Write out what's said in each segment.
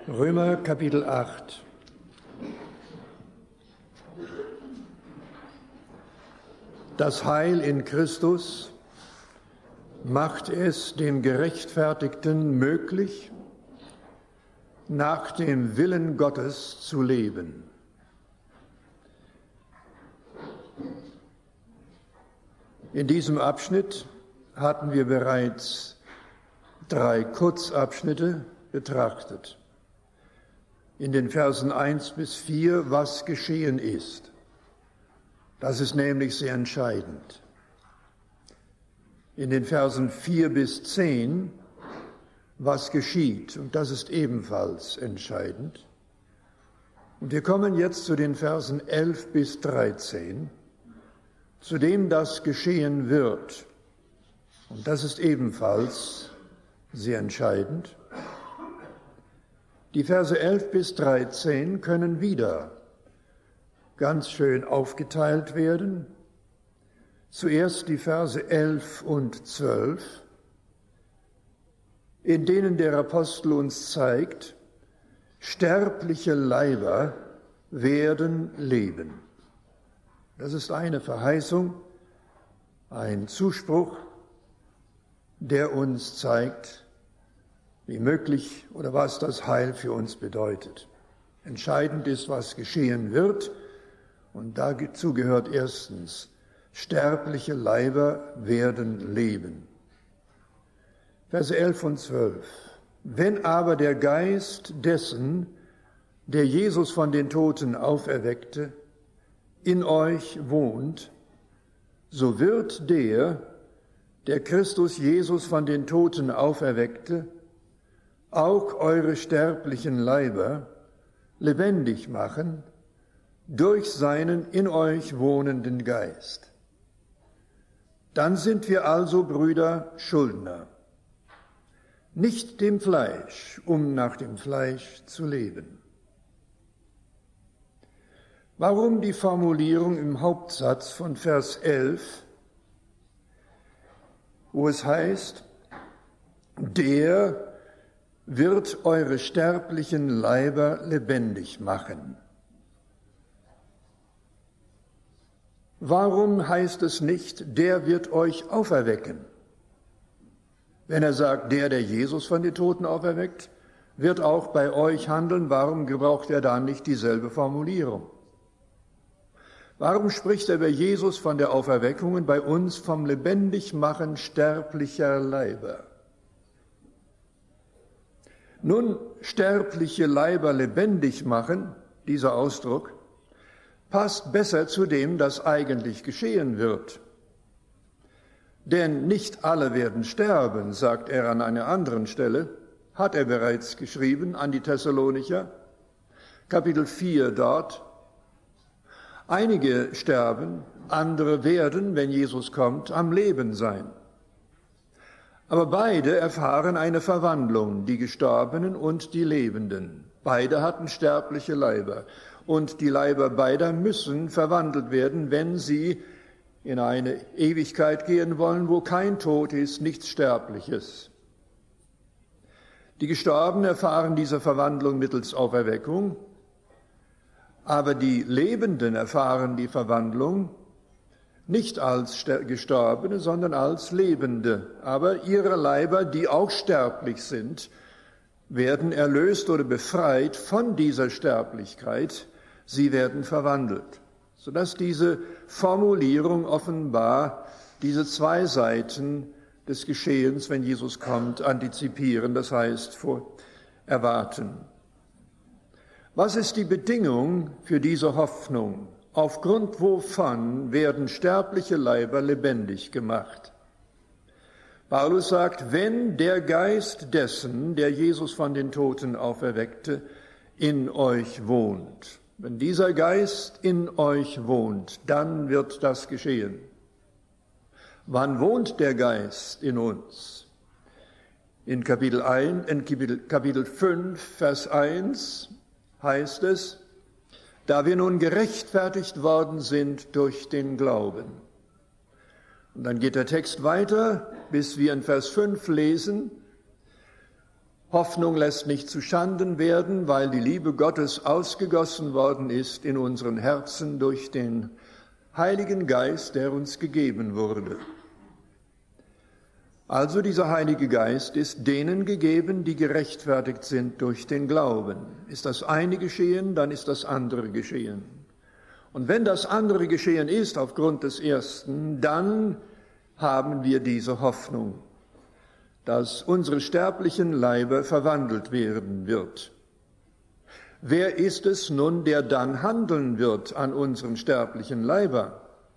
Römer Kapitel 8. Das Heil in Christus macht es dem Gerechtfertigten möglich, nach dem Willen Gottes zu leben. In diesem Abschnitt hatten wir bereits 3 Kurzabschnitte betrachtet. In den Versen 1 bis 4, was geschehen ist. Das ist nämlich sehr entscheidend. In den Versen 4 bis 10, was geschieht, und das ist ebenfalls entscheidend. Und wir kommen jetzt zu den Versen 11 bis 13, zu dem das geschehen wird. Und das ist ebenfalls sehr entscheidend. Die Verse 11 bis 13 können wieder ganz schön aufgeteilt werden. Zuerst die Verse 11 und 12, in denen der Apostel uns zeigt, sterbliche Leiber werden leben. Das ist eine Verheißung, ein Zuspruch, der uns zeigt, wie möglich oder was das Heil für uns bedeutet. Entscheidend ist, was geschehen wird, und dazu gehört erstens, sterbliche Leiber werden leben. Verse 11 und 12. Wenn aber der Geist dessen, der Jesus von den Toten auferweckte, in euch wohnt, so wird der Christus Jesus von den Toten auferweckte, auch eure sterblichen Leiber lebendig machen durch seinen in euch wohnenden Geist. Dann sind wir also, Brüder, Schuldner, nicht dem Fleisch, um nach dem Fleisch zu leben. Warum die Formulierung im Hauptsatz von Vers 11, wo es heißt, der wird eure sterblichen Leiber lebendig machen? Warum heißt es nicht, der wird euch auferwecken? Wenn er sagt, der Jesus von den Toten auferweckt, wird auch bei euch handeln, warum gebraucht er dann nicht dieselbe Formulierung? Warum spricht er bei Jesus von der Auferweckung und bei uns vom Lebendigmachen sterblicher Leiber? Nun, sterbliche Leiber lebendig machen, dieser Ausdruck, passt besser zu dem, das eigentlich geschehen wird. Denn nicht alle werden sterben, sagt er an einer anderen Stelle, hat er bereits geschrieben an die Thessalonicher, Kapitel 4 dort. Einige sterben, andere werden, wenn Jesus kommt, am Leben sein. Aber beide erfahren eine Verwandlung, die Gestorbenen und die Lebenden. Beide hatten sterbliche Leiber. Und die Leiber beider müssen verwandelt werden, wenn sie in eine Ewigkeit gehen wollen, wo kein Tod ist, nichts Sterbliches. Die Gestorbenen erfahren diese Verwandlung mittels Auferweckung, aber die Lebenden erfahren die Verwandlung nicht als Gestorbene, sondern als Lebende. Aber ihre Leiber, die auch sterblich sind, werden erlöst oder befreit von dieser Sterblichkeit. Sie werden verwandelt, sodass diese Formulierung offenbar diese 2 Seiten des Geschehens, wenn Jesus kommt, antizipieren, das heißt erwarten. Was ist die Bedingung für diese Hoffnung? Aufgrund wovon werden sterbliche Leiber lebendig gemacht? Paulus sagt, wenn der Geist dessen, der Jesus von den Toten auferweckte, in euch wohnt. Wenn dieser Geist in euch wohnt, dann wird das geschehen. Wann wohnt der Geist in uns? In Kapitel 5, Vers 1 heißt es, da wir nun gerechtfertigt worden sind durch den Glauben. Und dann geht der Text weiter, bis wir in Vers 5 lesen, Hoffnung lässt nicht zu Schanden werden, weil die Liebe Gottes ausgegossen worden ist in unseren Herzen durch den Heiligen Geist, der uns gegeben wurde. Also dieser Heilige Geist ist denen gegeben, die gerechtfertigt sind durch den Glauben. Ist das eine geschehen, dann ist das andere geschehen. Und wenn das andere geschehen ist aufgrund des ersten, dann haben wir diese Hoffnung, dass unsere sterblichen Leiber verwandelt werden wird. Wer ist es nun, der dann handeln wird an unseren sterblichen Leiber?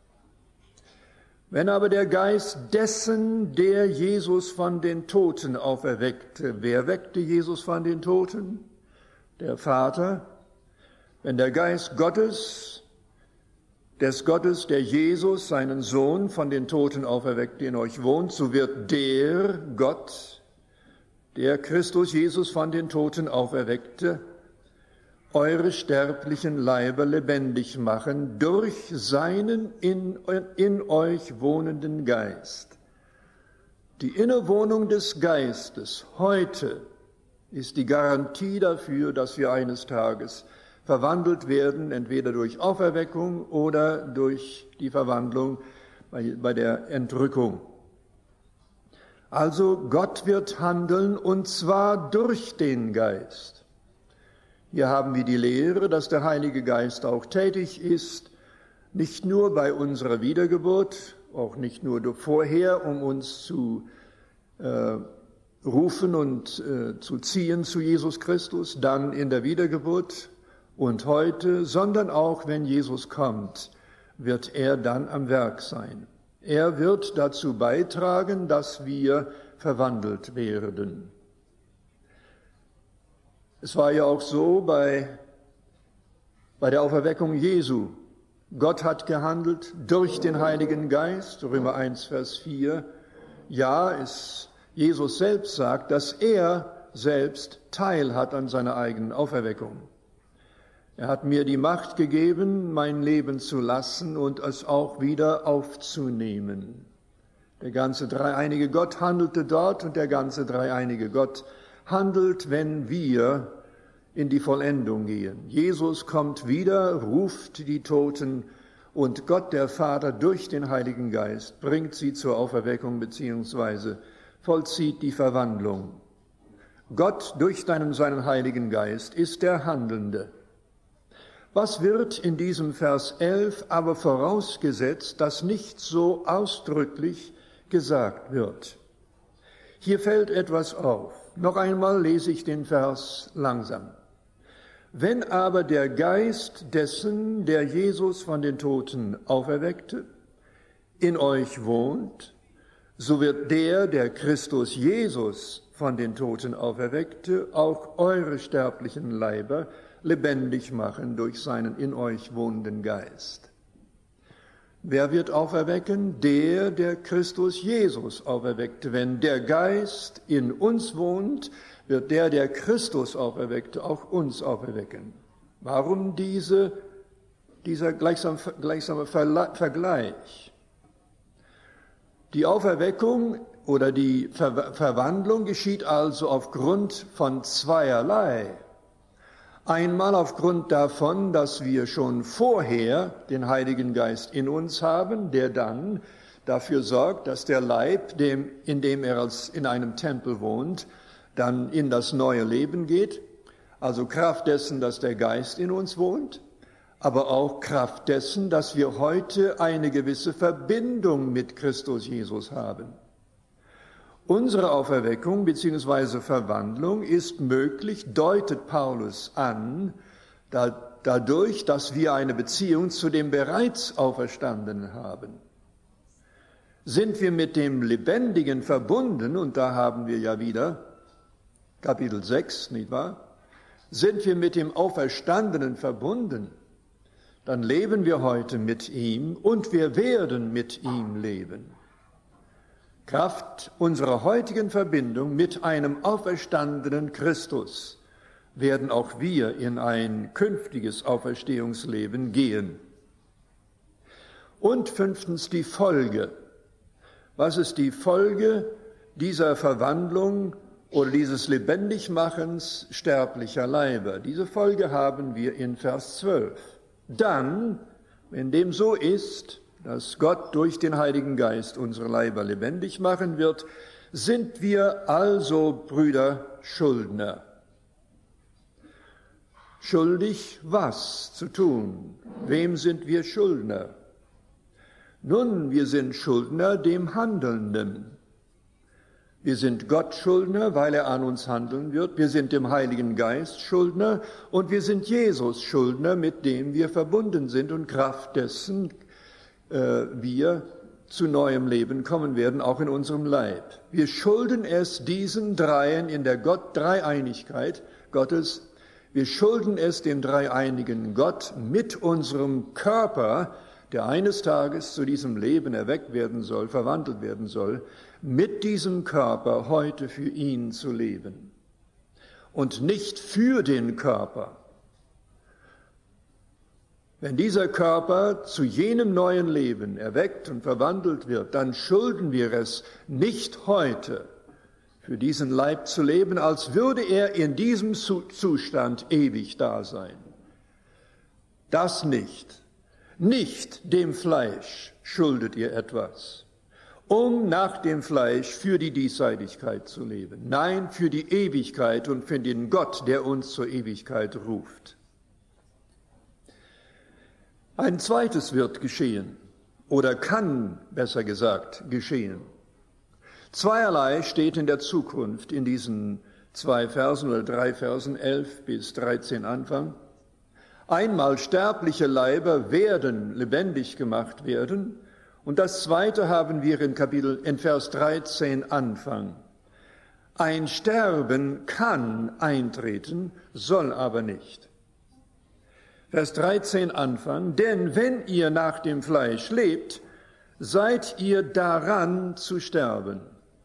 Wenn aber der Geist dessen, der Jesus von den Toten auferweckte, wer weckte Jesus von den Toten? Der Vater. Wenn der Geist Gottes, des Gottes, der Jesus, seinen Sohn, von den Toten auferweckte, in euch wohnt, so wird der Gott, der Christus Jesus von den Toten auferweckte, eure sterblichen Leiber lebendig machen durch seinen in euch wohnenden Geist. Die Innewohnung des Geistes heute ist die Garantie dafür, dass wir eines Tages verwandelt werden, entweder durch Auferweckung oder durch die Verwandlung bei der Entrückung. Also Gott wird handeln, und zwar durch den Geist. Hier haben wir die Lehre, dass der Heilige Geist auch tätig ist, nicht nur bei unserer Wiedergeburt, auch nicht nur vorher, um uns zu rufen und zu ziehen zu Jesus Christus, dann in der Wiedergeburt und heute, sondern auch, wenn Jesus kommt, wird er dann am Werk sein. Er wird dazu beitragen, dass wir verwandelt werden. Es war ja auch so bei der Auferweckung Jesu. Gott hat gehandelt durch den Heiligen Geist, Römer 1, Vers 4. Ja, Jesus selbst sagt, dass er selbst Teil hat an seiner eigenen Auferweckung. Er hat mir die Macht gegeben, mein Leben zu lassen und es auch wieder aufzunehmen. Der ganze dreieinige Gott handelte dort, und der ganze dreieinige Gott handelt, wenn wir in die Vollendung gehen. Jesus kommt wieder, ruft die Toten, und Gott, der Vater, durch den Heiligen Geist bringt sie zur Auferweckung bzw. vollzieht die Verwandlung. Gott durch seinen Heiligen Geist ist der Handelnde. Was wird in diesem Vers 11 aber vorausgesetzt, dass nicht so ausdrücklich gesagt wird? Hier fällt etwas auf. Noch einmal lese ich den Vers langsam. Wenn aber der Geist dessen, der Jesus von den Toten auferweckte, in euch wohnt, so wird der Christus Jesus von den Toten auferweckte, auch eure sterblichen Leiber lebendig machen durch seinen in euch wohnenden Geist. Wer wird auferwecken? Der Christus Jesus auferweckte. Wenn der Geist in uns wohnt, wird der Christus auferweckte, auch uns auferwecken. Warum dieser gleichsame Vergleich? Die Auferweckung oder die Verwandlung geschieht also aufgrund von zweierlei. Einmal aufgrund davon, dass wir schon vorher den Heiligen Geist in uns haben, der dann dafür sorgt, dass der Leib, in dem er in einem Tempel wohnt, dann in das neue Leben geht. Also Kraft dessen, dass der Geist in uns wohnt, aber auch Kraft dessen, dass wir heute eine gewisse Verbindung mit Christus Jesus haben. Unsere Auferweckung bzw. Verwandlung ist möglich, deutet Paulus an, dadurch, dass wir eine Beziehung zu dem bereits Auferstandenen haben. Sind wir mit dem Lebendigen verbunden, und da haben wir ja wieder Kapitel 6, nicht wahr? Sind wir mit dem Auferstandenen verbunden, dann leben wir heute mit ihm und wir werden mit ihm leben. Kraft unserer heutigen Verbindung mit einem auferstandenen Christus werden auch wir in ein künftiges Auferstehungsleben gehen. Und 5. die Folge. Was ist die Folge dieser Verwandlung oder dieses Lebendigmachens sterblicher Leiber. Diese Folge haben wir in Vers 12. Dann, wenn dem so ist, dass Gott durch den Heiligen Geist unsere Leiber lebendig machen wird, sind wir also, Brüder, Schuldner. Schuldig, was zu tun? Wem sind wir Schuldner? Nun, wir sind Schuldner dem Handelnden. Wir sind Gott Schuldner, weil er an uns handeln wird. Wir sind dem Heiligen Geist Schuldner und wir sind Jesus Schuldner, mit dem wir verbunden sind und Kraft dessen wir zu neuem Leben kommen werden, auch in unserem Leib. Wir schulden es diesen Dreien in der Dreieinigkeit Gottes. Wir schulden es dem dreieinigen Gott mit unserem Körper, der eines Tages zu diesem Leben erweckt werden soll, verwandelt werden soll, mit diesem Körper heute für ihn zu leben und nicht für den Körper. Wenn dieser Körper zu jenem neuen Leben erweckt und verwandelt wird, dann schulden wir es nicht heute, für diesen Leib zu leben, als würde er in diesem Zustand ewig da sein. Das nicht. Nicht dem Fleisch schuldet ihr etwas, um nach dem Fleisch für die Diesseitigkeit zu leben. Nein, für die Ewigkeit und für den Gott, der uns zur Ewigkeit ruft. Ein zweites wird geschehen, oder kann, besser gesagt, geschehen. Zweierlei steht in der Zukunft in diesen 2 Versen oder 3 Versen, 11 bis 13 Anfang. Einmal sterbliche Leiber werden lebendig gemacht werden. Und das Zweite haben wir in Vers 13 Anfang. Ein Sterben kann eintreten, soll aber nicht. Vers 13 Anfang, denn wenn ihr nach dem Fleisch lebt, seid ihr daran zu sterben.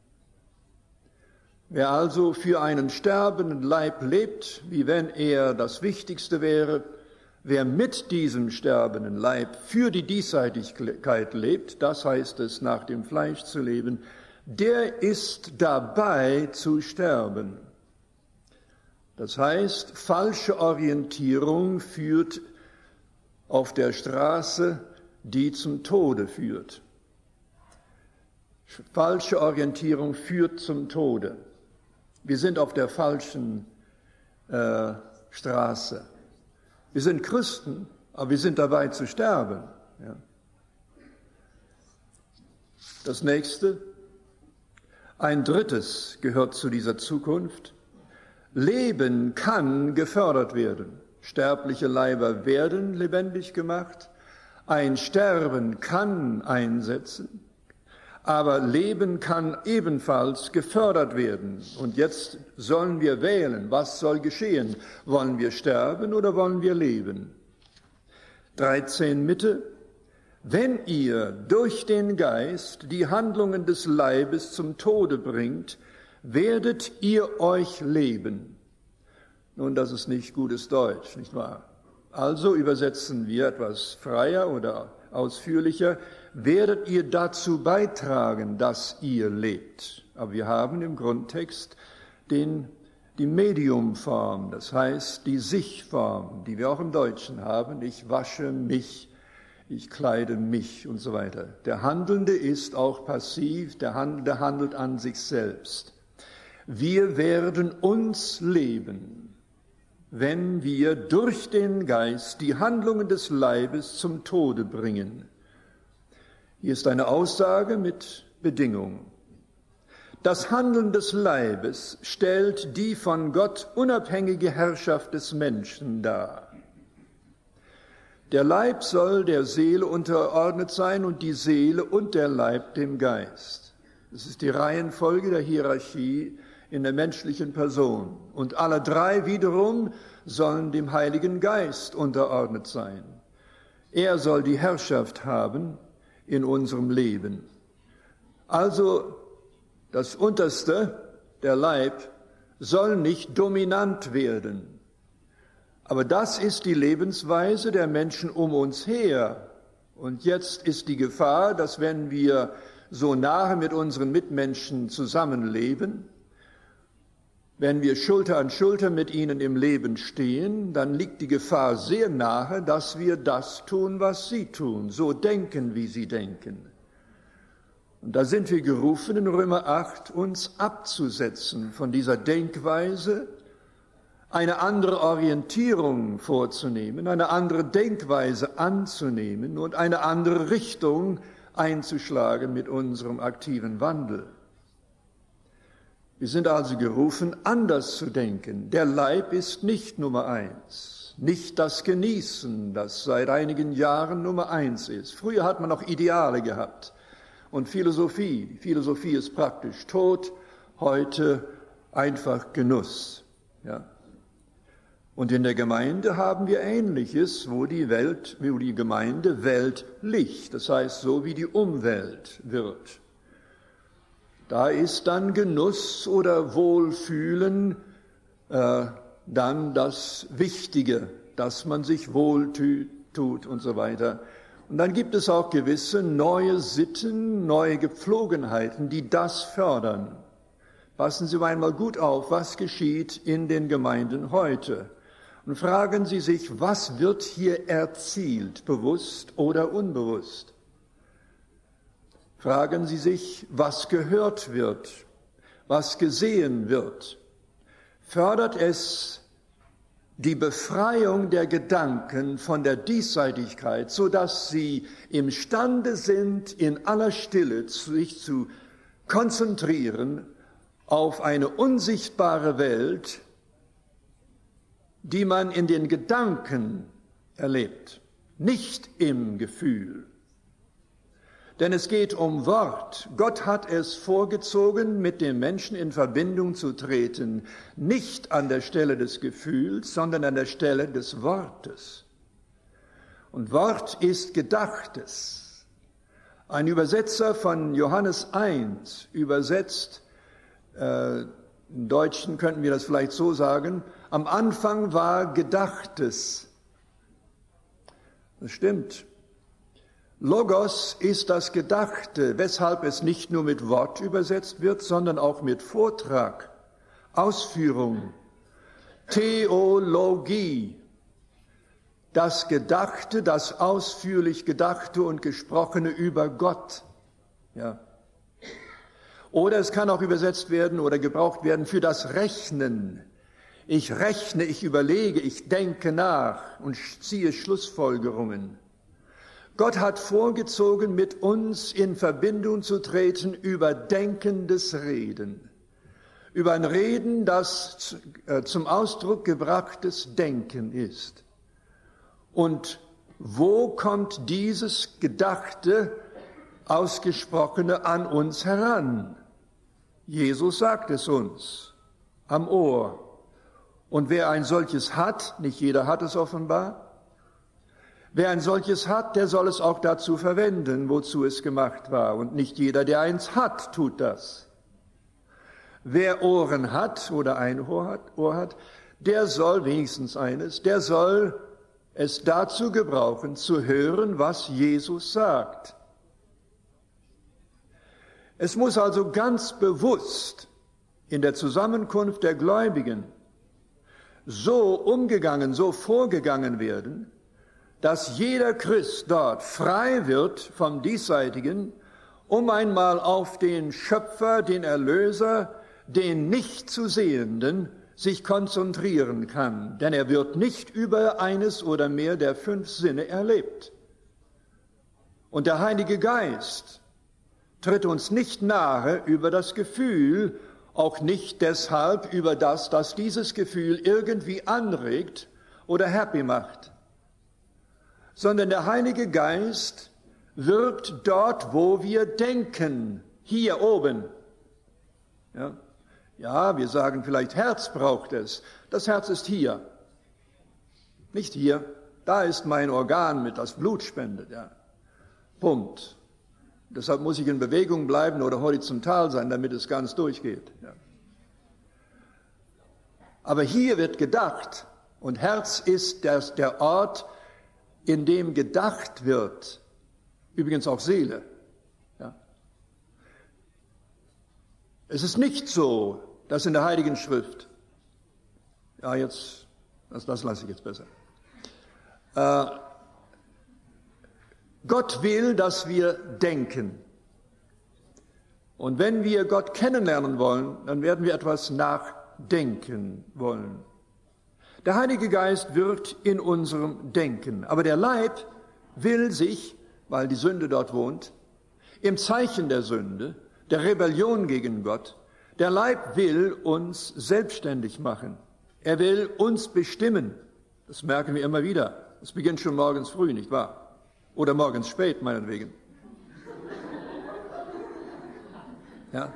Wer also für einen sterbenden Leib lebt, wie wenn er das Wichtigste wäre, wer mit diesem sterbenden Leib für die Diesseitigkeit lebt, das heißt es, nach dem Fleisch zu leben, der ist dabei zu sterben. Das heißt, falsche Orientierung führt auf der Straße, die zum Tode führt. Falsche Orientierung führt zum Tode. Wir sind auf der falschen Straße. Wir sind Christen, aber wir sind dabei zu sterben. Ja. Das nächste, ein drittes gehört zu dieser Zukunft. Leben kann gefördert werden. Sterbliche Leiber werden lebendig gemacht. Ein Sterben kann einsetzen. Aber Leben kann ebenfalls gefördert werden. Und jetzt sollen wir wählen, was soll geschehen? Wollen wir sterben oder wollen wir leben? 13 Mitte. Wenn ihr durch den Geist die Handlungen des Leibes zum Tode bringt, werdet ihr euch leben. Nun, das ist nicht gutes Deutsch, nicht wahr? Also übersetzen wir etwas freier oder ausführlicher, werdet ihr dazu beitragen, dass ihr lebt. Aber wir haben im Grundtext die Mediumform, das heißt die Sich-Form, die wir auch im Deutschen haben. Ich wasche mich, ich kleide mich und so weiter. Der Handelnde ist auch passiv, der Handelnde handelt an sich selbst. Wir werden uns leben, wenn wir durch den Geist die Handlungen des Leibes zum Tode bringen. Hier ist eine Aussage mit Bedingung. Das Handeln des Leibes stellt die von Gott unabhängige Herrschaft des Menschen dar. Der Leib soll der Seele unterordnet sein und die Seele und der Leib dem Geist. Das ist die Reihenfolge der Hierarchie in der menschlichen Person. Und alle drei wiederum sollen dem Heiligen Geist unterordnet sein. Er soll die Herrschaft haben in unserem Leben. Also das Unterste, der Leib, soll nicht dominant werden. Aber das ist die Lebensweise der Menschen um uns her. Und jetzt ist die Gefahr, dass wenn wir so nahe mit unseren Mitmenschen zusammenleben Wenn wir Schulter an Schulter mit ihnen im Leben stehen, dann liegt die Gefahr sehr nahe, dass wir das tun, was sie tun, so denken, wie sie denken. Und da sind wir gerufen, in Römer 8, uns abzusetzen von dieser Denkweise, eine andere Orientierung vorzunehmen, eine andere Denkweise anzunehmen und eine andere Richtung einzuschlagen mit unserem aktiven Wandel. Wir sind also gerufen, anders zu denken. Der Leib ist nicht Nummer 1, nicht das Genießen, das seit einigen Jahren Nummer 1 ist. Früher hat man noch Ideale gehabt und Philosophie. Die Philosophie ist praktisch tot, heute einfach Genuss. Ja. Und in der Gemeinde haben wir Ähnliches, wo die Gemeinde weltlich, das heißt so wie die Umwelt wird. Da ist dann Genuss oder Wohlfühlen dann das Wichtige, dass man sich wohltut und so weiter. Und dann gibt es auch gewisse neue Sitten, neue Gepflogenheiten, die das fördern. Passen Sie einmal gut auf, was geschieht in den Gemeinden heute. Und fragen Sie sich, was wird hier erzielt, bewusst oder unbewusst? Fragen Sie sich, was gehört wird, was gesehen wird. Fördert es die Befreiung der Gedanken von der Diesseitigkeit, sodass sie imstande sind, in aller Stille sich zu konzentrieren auf eine unsichtbare Welt, die man in den Gedanken erlebt, nicht im Gefühl. Denn es geht um Wort. Gott hat es vorgezogen, mit dem Menschen in Verbindung zu treten, nicht an der Stelle des Gefühls, sondern an der Stelle des Wortes. Und Wort ist Gedachtes. Ein Übersetzer von Johannes 1 übersetzt, im Deutschen könnten wir das vielleicht so sagen, am Anfang war Gedachtes. Das stimmt. Logos ist das Gedachte, weshalb es nicht nur mit Wort übersetzt wird, sondern auch mit Vortrag, Ausführung, Theologie. Das Gedachte, das ausführlich Gedachte und Gesprochene über Gott. Ja. Oder es kann auch übersetzt werden oder gebraucht werden für das Rechnen. Ich rechne, ich überlege, ich denke nach und ziehe Schlussfolgerungen. Gott hat vorgezogen, mit uns in Verbindung zu treten über denkendes Reden. Über ein Reden, das zum Ausdruck gebrachtes Denken ist. Und wo kommt dieses Gedachte, Ausgesprochene an uns heran? Jesus sagt es uns, am Ohr. Und wer ein solches hat, nicht jeder hat es offenbar, wer ein solches hat, der soll es auch dazu verwenden, wozu es gemacht war. Und nicht jeder, der eins hat, tut das. Wer Ohren hat oder ein Ohr hat, der soll wenigstens eines, der soll es dazu gebrauchen, zu hören, was Jesus sagt. Es muss also ganz bewusst in der Zusammenkunft der Gläubigen so umgegangen, so vorgegangen werden, dass jeder Christ dort frei wird vom Diesseitigen, um einmal auf den Schöpfer, den Erlöser, den nicht zu Sehenden sich konzentrieren kann. Denn er wird nicht über eines oder mehr der 5 Sinne erlebt. Und der Heilige Geist tritt uns nicht nahe über das Gefühl, auch nicht deshalb über das, dass dieses Gefühl irgendwie anregt oder happy macht, sondern der Heilige Geist wirkt dort, wo wir denken, hier oben. Ja, wir sagen vielleicht, Herz braucht es. Das Herz ist hier, nicht hier. Da ist mein Organ mit, das Blut spendet. Ja. Punkt. Deshalb muss ich in Bewegung bleiben oder horizontal sein, damit es ganz durchgeht. Ja. Aber hier wird gedacht und Herz ist der Ort, in dem gedacht wird, übrigens auch Seele. Ja. Es ist nicht so, dass in der Heiligen Schrift Ja, jetzt, das lasse ich jetzt besser. Gott will, dass wir denken. Und wenn wir Gott kennenlernen wollen, dann werden wir etwas nachdenken wollen. Der Heilige Geist wirkt in unserem Denken, aber der Leib will sich, weil die Sünde dort wohnt, im Zeichen der Sünde, der Rebellion gegen Gott, der Leib will uns selbstständig machen. Er will uns bestimmen. Das merken wir immer wieder. Es beginnt schon morgens früh, nicht wahr? Oder morgens spät, meinetwegen. Ja.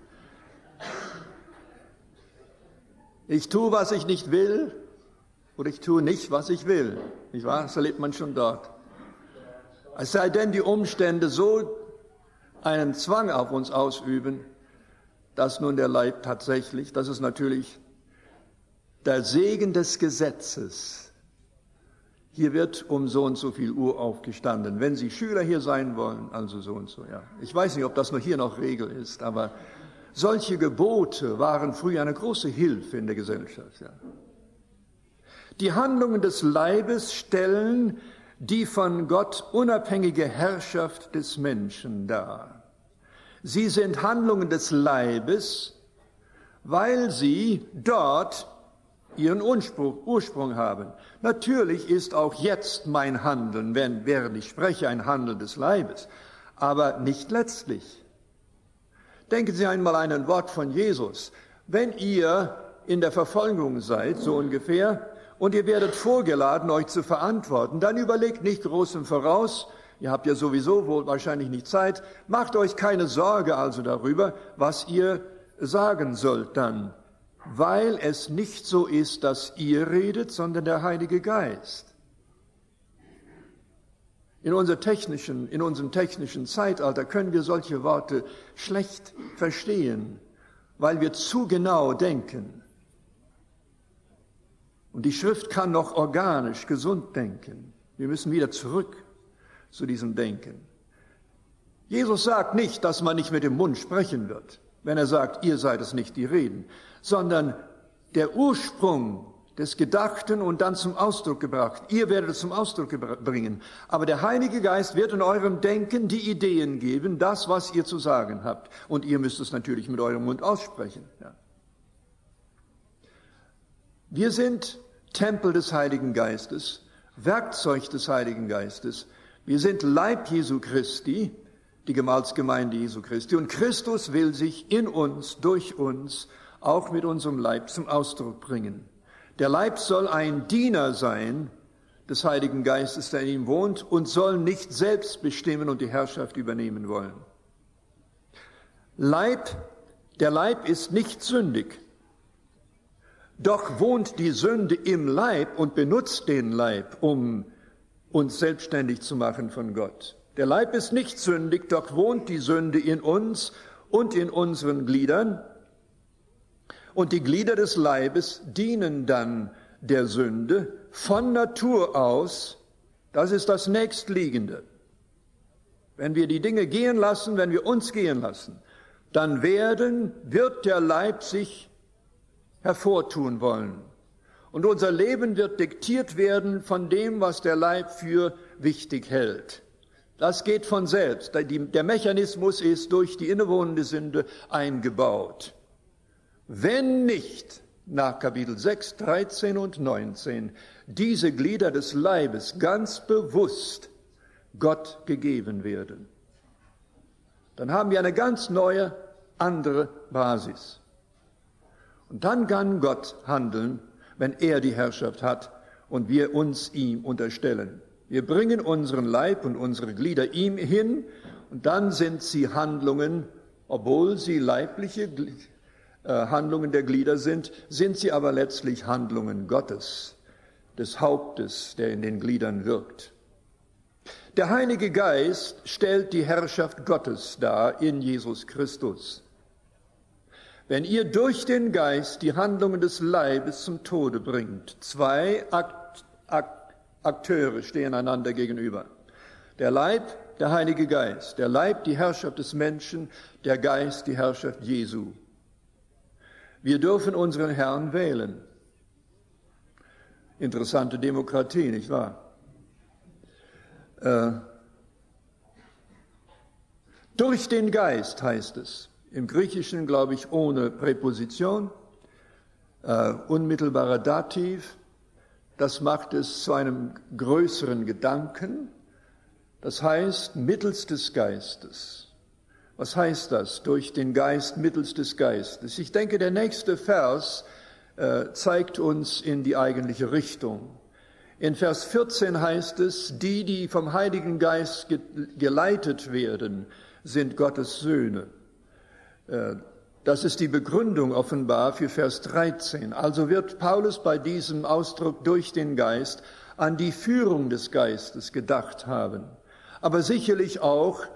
Ich tue, was ich nicht will, oder ich tue nicht, was ich will. Nicht wahr? Das erlebt man schon dort. Es sei denn, die Umstände so einen Zwang auf uns ausüben, dass nun der Leib tatsächlich, das ist natürlich der Segen des Gesetzes. Hier wird um so und so viel Uhr aufgestanden. Wenn Sie Schüler hier sein wollen, also so und so, ja. Ich weiß nicht, ob das nur hier noch Regel ist, aber solche Gebote waren früher eine große Hilfe in der Gesellschaft, ja. Die Handlungen des Leibes stellen die von Gott unabhängige Herrschaft des Menschen dar. Sie sind Handlungen des Leibes, weil sie dort ihren Ursprung haben. Natürlich ist auch jetzt mein Handeln, während ich spreche, ein Handeln des Leibes, aber nicht letztlich. Denken Sie einmal an ein Wort von Jesus. Wenn ihr in der Verfolgung seid, so ungefähr, und ihr werdet vorgeladen, euch zu verantworten, dann überlegt nicht groß im Voraus, ihr habt ja sowieso wohl wahrscheinlich nicht Zeit, macht euch keine Sorge also darüber, was ihr sagen sollt dann, weil es nicht so ist, dass ihr redet, sondern der Heilige Geist. In unserem technischen Zeitalter können wir solche Worte schlecht verstehen, weil wir zu genau denken. Und die Schrift kann noch organisch, gesund denken. Wir müssen wieder zurück zu diesem Denken. Jesus sagt nicht, dass man nicht mit dem Mund sprechen wird, wenn er sagt, ihr seid es nicht, die reden, sondern der Ursprung des Gedachten und dann zum Ausdruck gebracht. Ihr werdet es zum Ausdruck bringen. Aber der Heilige Geist wird in eurem Denken die Ideen geben, das, was ihr zu sagen habt. Und ihr müsst es natürlich mit eurem Mund aussprechen. Ja. Wir sind Tempel des Heiligen Geistes, Werkzeug des Heiligen Geistes. Wir sind Leib Jesu Christi, die Gemahlsgemeinde Jesu Christi. Und Christus will sich in uns, durch uns, auch mit unserem Leib zum Ausdruck bringen. Der Leib soll ein Diener sein des Heiligen Geistes, der in ihm wohnt, und soll nicht selbst bestimmen und die Herrschaft übernehmen wollen. Der Leib ist nicht sündig. Doch wohnt die Sünde im Leib und benutzt den Leib, um uns selbstständig zu machen von Gott. Der Leib ist nicht sündig, doch wohnt die Sünde in uns und in unseren Gliedern. Und die Glieder des Leibes dienen dann der Sünde von Natur aus. Das ist das Nächstliegende. Wenn wir die Dinge gehen lassen, wenn wir uns gehen lassen, dann wird der Leib sich hervortun wollen. Und unser Leben wird diktiert werden von dem, was der Leib für wichtig hält. Das geht von selbst. Der Mechanismus ist durch die innewohnende Sünde eingebaut. Wenn nicht nach Kapitel 6, 13 und 19 diese Glieder des Leibes ganz bewusst Gott gegeben werden, dann haben wir eine ganz neue, andere Basis. Und dann kann Gott handeln, wenn er die Herrschaft hat und wir uns ihm unterstellen. Wir bringen unseren Leib und unsere Glieder ihm hin und dann sind sie Handlungen, obwohl sie leibliche Handlungen der Glieder sind sie aber letztlich Handlungen Gottes, des Hauptes, der in den Gliedern wirkt. Der Heilige Geist stellt die Herrschaft Gottes dar in Jesus Christus. Wenn ihr durch den Geist die Handlungen des Leibes zum Tode bringt, zwei Akteure stehen einander gegenüber. Der Leib, der Heilige Geist. Der Leib, die Herrschaft des Menschen, der Geist, die Herrschaft Jesu. Wir dürfen unseren Herrn wählen. Interessante Demokratie, nicht wahr? Durch den Geist heißt es. Im Griechischen, glaube ich, ohne Präposition, unmittelbarer Dativ. Das macht es zu einem größeren Gedanken. Das heißt, mittels des Geistes. Was heißt das? Durch den Geist, mittels des Geistes. Ich denke, der nächste Vers zeigt uns in die eigentliche Richtung. In Vers 14 heißt es, die vom Heiligen Geist geleitet werden, sind Gottes Söhne. Das ist die Begründung offenbar für Vers 13. Also wird Paulus bei diesem Ausdruck durch den Geist an die Führung des Geistes gedacht haben, aber sicherlich auch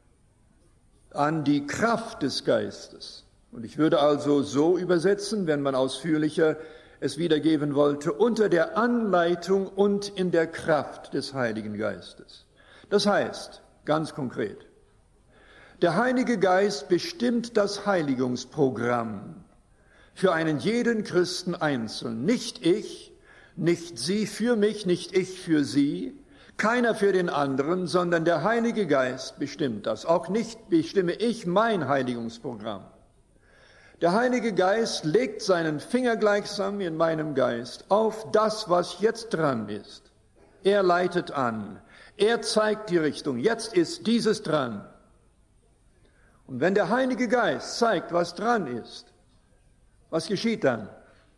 an die Kraft des Geistes. Und ich würde also so übersetzen, wenn man ausführlicher es wiedergeben wollte, unter der Anleitung und in der Kraft des Heiligen Geistes. Das heißt, ganz konkret, der Heilige Geist bestimmt das Heiligungsprogramm für einen jeden Christen einzeln. Nicht ich, nicht Sie für mich, nicht ich für Sie, keiner für den anderen, sondern der Heilige Geist bestimmt das. Auch nicht bestimme ich mein Heiligungsprogramm. Der Heilige Geist legt seinen Finger gleichsam in meinem Geist auf das, was jetzt dran ist. Er leitet an. Er zeigt die Richtung. Jetzt ist dieses dran. Und wenn der Heilige Geist zeigt, was dran ist, was geschieht dann?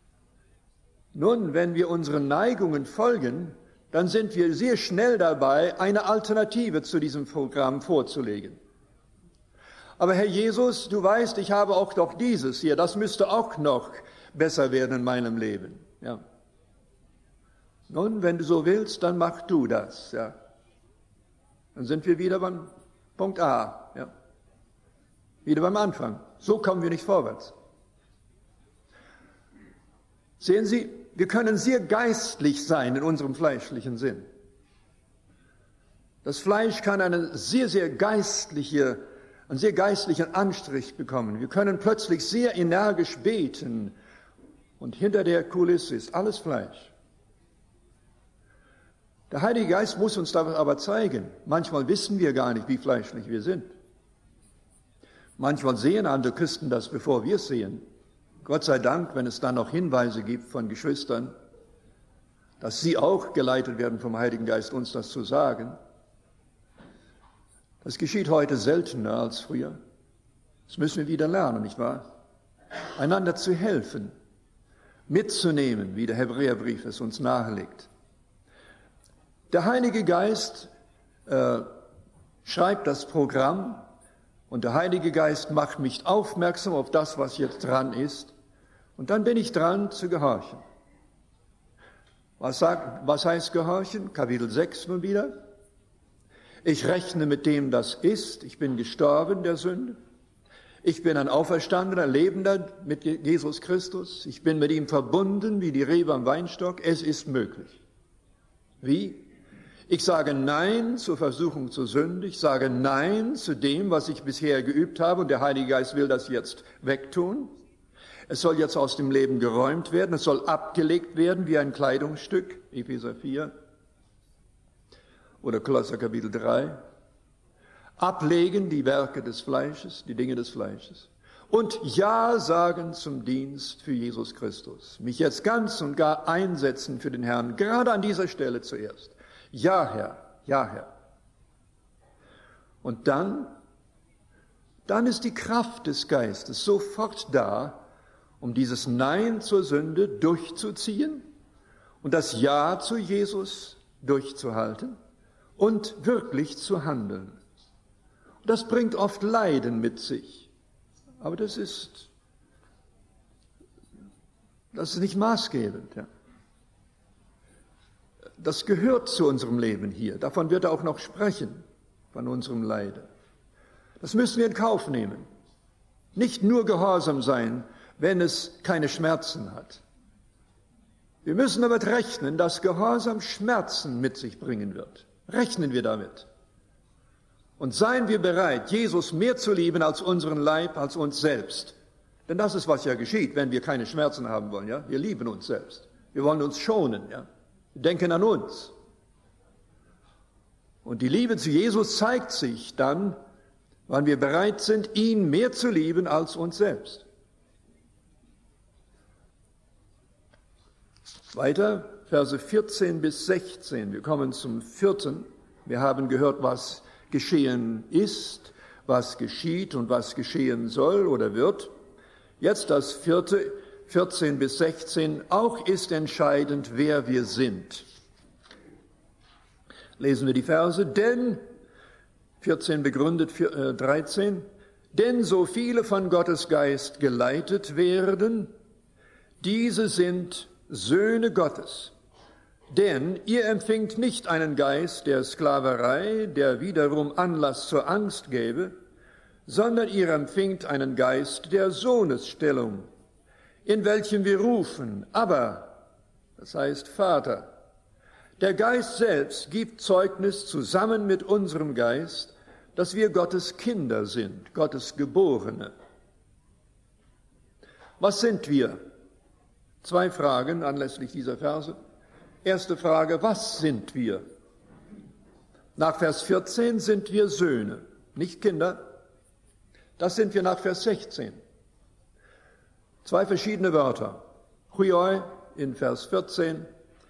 Nun, wenn wir unseren Neigungen folgen, dann sind wir sehr schnell dabei, eine Alternative zu diesem Programm vorzulegen. Aber Herr Jesus, du weißt, ich habe auch doch dieses hier, das müsste auch noch besser werden in meinem Leben. Ja. Nun, wenn du so willst, dann mach du das. Ja. Dann sind wir wieder beim Punkt A. Ja. Wieder beim Anfang. So kommen wir nicht vorwärts. Sehen Sie, wir können sehr geistlich sein in unserem fleischlichen Sinn. Das Fleisch kann einen sehr geistlichen Anstrich bekommen. Wir können plötzlich sehr energisch beten und hinter der Kulisse ist alles Fleisch. Der Heilige Geist muss uns das aber zeigen. Manchmal wissen wir gar nicht, wie fleischlich wir sind. Manchmal sehen andere Christen das, bevor wir es sehen. Gott sei Dank, wenn es dann noch Hinweise gibt von Geschwistern, dass sie auch geleitet werden vom Heiligen Geist, uns das zu sagen. Das geschieht heute seltener als früher. Das müssen wir wieder lernen, nicht wahr? Einander zu helfen, mitzunehmen, wie der Hebräerbrief es uns nahelegt. Der Heilige Geist schreibt das Programm und der Heilige Geist macht mich aufmerksam auf das, was jetzt dran ist. Und dann bin ich dran zu gehorchen. Was heißt gehorchen? Kapitel 6 nun wieder. Ich rechne mit dem, das ist. Ich bin gestorben der Sünde. Ich bin ein auferstandener, lebender mit Jesus Christus. Ich bin mit ihm verbunden wie die Rebe am Weinstock. Es ist möglich. Wie? Ich sage Nein zur Versuchung zur Sünde. Ich sage Nein zu dem, was ich bisher geübt habe. Und der Heilige Geist will das jetzt wegtun. Es soll jetzt aus dem Leben geräumt werden. Es soll abgelegt werden wie ein Kleidungsstück. Epheser 4 oder Kolosser Kapitel 3. Ablegen die Werke des Fleisches, die Dinge des Fleisches. Und Ja sagen zum Dienst für Jesus Christus. Mich jetzt ganz und gar einsetzen für den Herrn, gerade an dieser Stelle zuerst. Ja, Herr, ja, Herr. Und dann ist die Kraft des Geistes sofort da, um dieses Nein zur Sünde durchzuziehen und das Ja zu Jesus durchzuhalten und wirklich zu handeln. Das bringt oft Leiden mit sich, aber das ist nicht maßgebend. Ja. Das gehört zu unserem Leben hier. Davon wird er auch noch sprechen, von unserem Leiden. Das müssen wir in Kauf nehmen. Nicht nur gehorsam sein, wenn es keine Schmerzen hat. Wir müssen damit rechnen, dass Gehorsam Schmerzen mit sich bringen wird. Rechnen wir damit. Und seien wir bereit, Jesus mehr zu lieben als unseren Leib, als uns selbst. Denn das ist, was ja geschieht, wenn wir keine Schmerzen haben wollen. Ja? Wir lieben uns selbst. Wir wollen uns schonen, ja. Wir denken an uns. Und die Liebe zu Jesus zeigt sich dann, wann wir bereit sind, ihn mehr zu lieben als uns selbst. Weiter, Verse 14 bis 16. Wir kommen zum 4. Wir haben gehört, was geschehen ist, was geschieht und was geschehen soll oder wird. Jetzt das 4., 14 bis 16. Auch ist entscheidend, wer wir sind. Lesen wir die Verse. Denn, 14 begründet, 13, denn so viele von Gottes Geist geleitet werden, diese sind Söhne Gottes. Denn ihr empfingt nicht einen Geist der Sklaverei, der wiederum Anlass zur Angst gäbe, sondern ihr empfingt einen Geist der Sohnesstellung, in welchem wir rufen, aber, das heißt Vater. Der Geist selbst gibt Zeugnis zusammen mit unserem Geist, dass wir Gottes Kinder sind, Gottes Geborene. Was sind wir? 2 Fragen anlässlich dieser Verse. Erste Frage, was sind wir? Nach Vers 14 sind wir Söhne, nicht Kinder. Das sind wir nach Vers 16. 2 verschiedene Wörter. Huioi in Vers 14,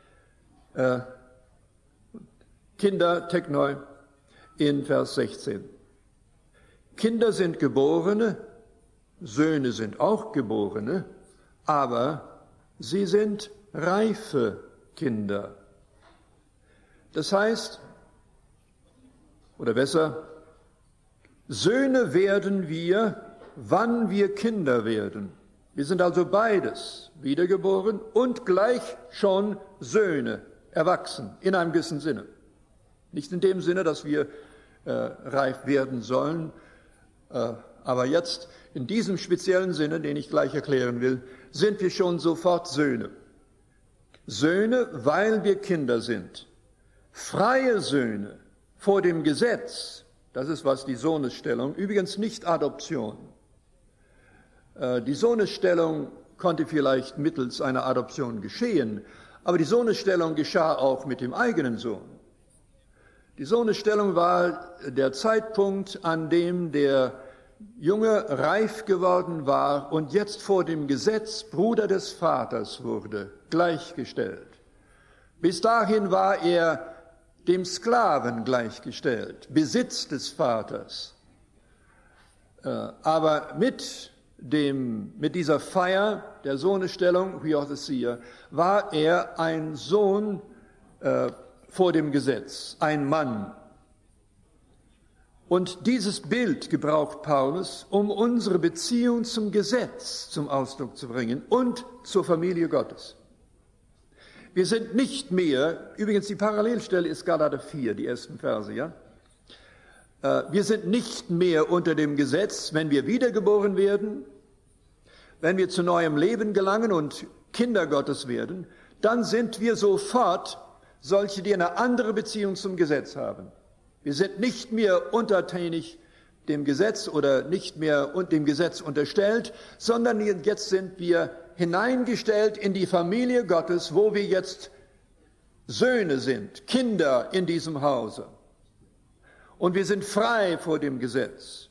Kinder, Teknoi in Vers 16. Kinder sind Geborene, Söhne sind auch Geborene, aber sie sind reife Kinder. Das heißt, oder besser, Söhne werden wir, wann wir Kinder werden. Wir sind also beides, wiedergeboren und gleich schon Söhne, erwachsen, in einem gewissen Sinne. Nicht in dem Sinne, dass wir reif werden sollen, aber jetzt in diesem speziellen Sinne, den ich gleich erklären will, sind wir schon sofort Söhne. Söhne, weil wir Kinder sind. Freie Söhne vor dem Gesetz, das ist was die Sohnesstellung, übrigens nicht Adoption. Die Sohnesstellung konnte vielleicht mittels einer Adoption geschehen, aber die Sohnesstellung geschah auch mit dem eigenen Sohn. Die Sohnesstellung war der Zeitpunkt, an dem der Junge reif geworden war und jetzt vor dem Gesetz Bruder des Vaters wurde, gleichgestellt. Bis dahin war er dem Sklaven gleichgestellt, Besitz des Vaters. Aber mit dieser Feier der Sohnesstellung, Huiothesia, war er ein Sohn vor dem Gesetz, ein Mann. Und dieses Bild gebraucht Paulus, um unsere Beziehung zum Gesetz zum Ausdruck zu bringen und zur Familie Gottes. Wir sind nicht mehr, übrigens die Parallelstelle ist Galater 4, die ersten Verse, ja? Wir sind nicht mehr unter dem Gesetz, wenn wir wiedergeboren werden, wenn wir zu neuem Leben gelangen und Kinder Gottes werden, dann sind wir sofort solche, die eine andere Beziehung zum Gesetz haben. Wir sind nicht mehr untertänig dem Gesetz oder nicht mehr dem Gesetz unterstellt, sondern jetzt sind wir hineingestellt in die Familie Gottes, wo wir jetzt Söhne sind, Kinder in diesem Hause. Und wir sind frei vor dem Gesetz.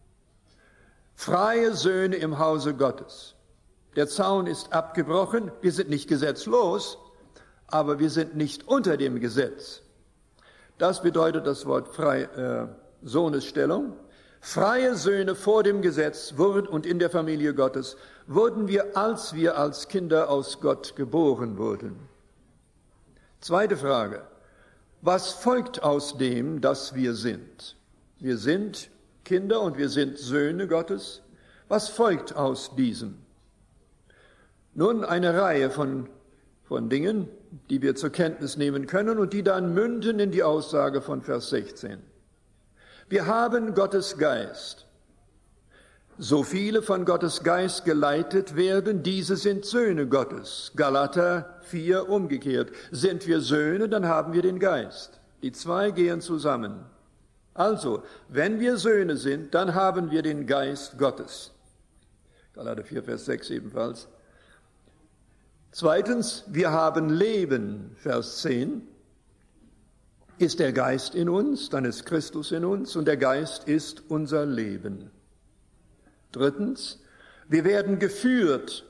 Freie Söhne im Hause Gottes. Der Zaun ist abgebrochen, wir sind nicht gesetzlos, aber wir sind nicht unter dem Gesetz. Das bedeutet das Wort Sohnesstellung. Freie Söhne vor dem Gesetz wurden und in der Familie Gottes wurden wir als Kinder aus Gott geboren wurden. Zweite Frage. Was folgt aus dem, dass wir sind? Wir sind Kinder und wir sind Söhne Gottes. Was folgt aus diesem? Nun, eine Reihe von Dingen, die wir zur Kenntnis nehmen können und die dann münden in die Aussage von Vers 16. Wir haben Gottes Geist. So viele von Gottes Geist geleitet werden, diese sind Söhne Gottes. Galater 4 umgekehrt. Sind wir Söhne, dann haben wir den Geist. Die zwei gehen zusammen. Also, wenn wir Söhne sind, dann haben wir den Geist Gottes. Galater 4, Vers 6 ebenfalls. Zweitens, wir haben Leben, Vers 10. Ist der Geist in uns, dann ist Christus in uns und der Geist ist unser Leben. Drittens, wir werden geführt,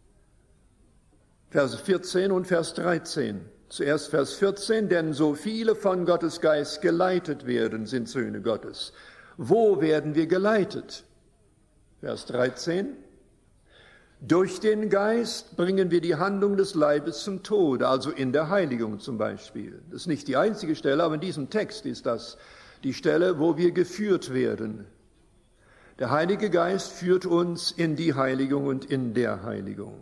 Vers 14 und Vers 13. Zuerst Vers 14, denn so viele von Gottes Geist geleitet werden, sind Söhne Gottes. Wo werden wir geleitet? Vers 13, durch den Geist bringen wir die Handlung des Leibes zum Tode, also in der Heiligung zum Beispiel. Das ist nicht die einzige Stelle, aber in diesem Text ist das die Stelle, wo wir geführt werden. Der Heilige Geist führt uns in die Heiligung und in der Heiligung.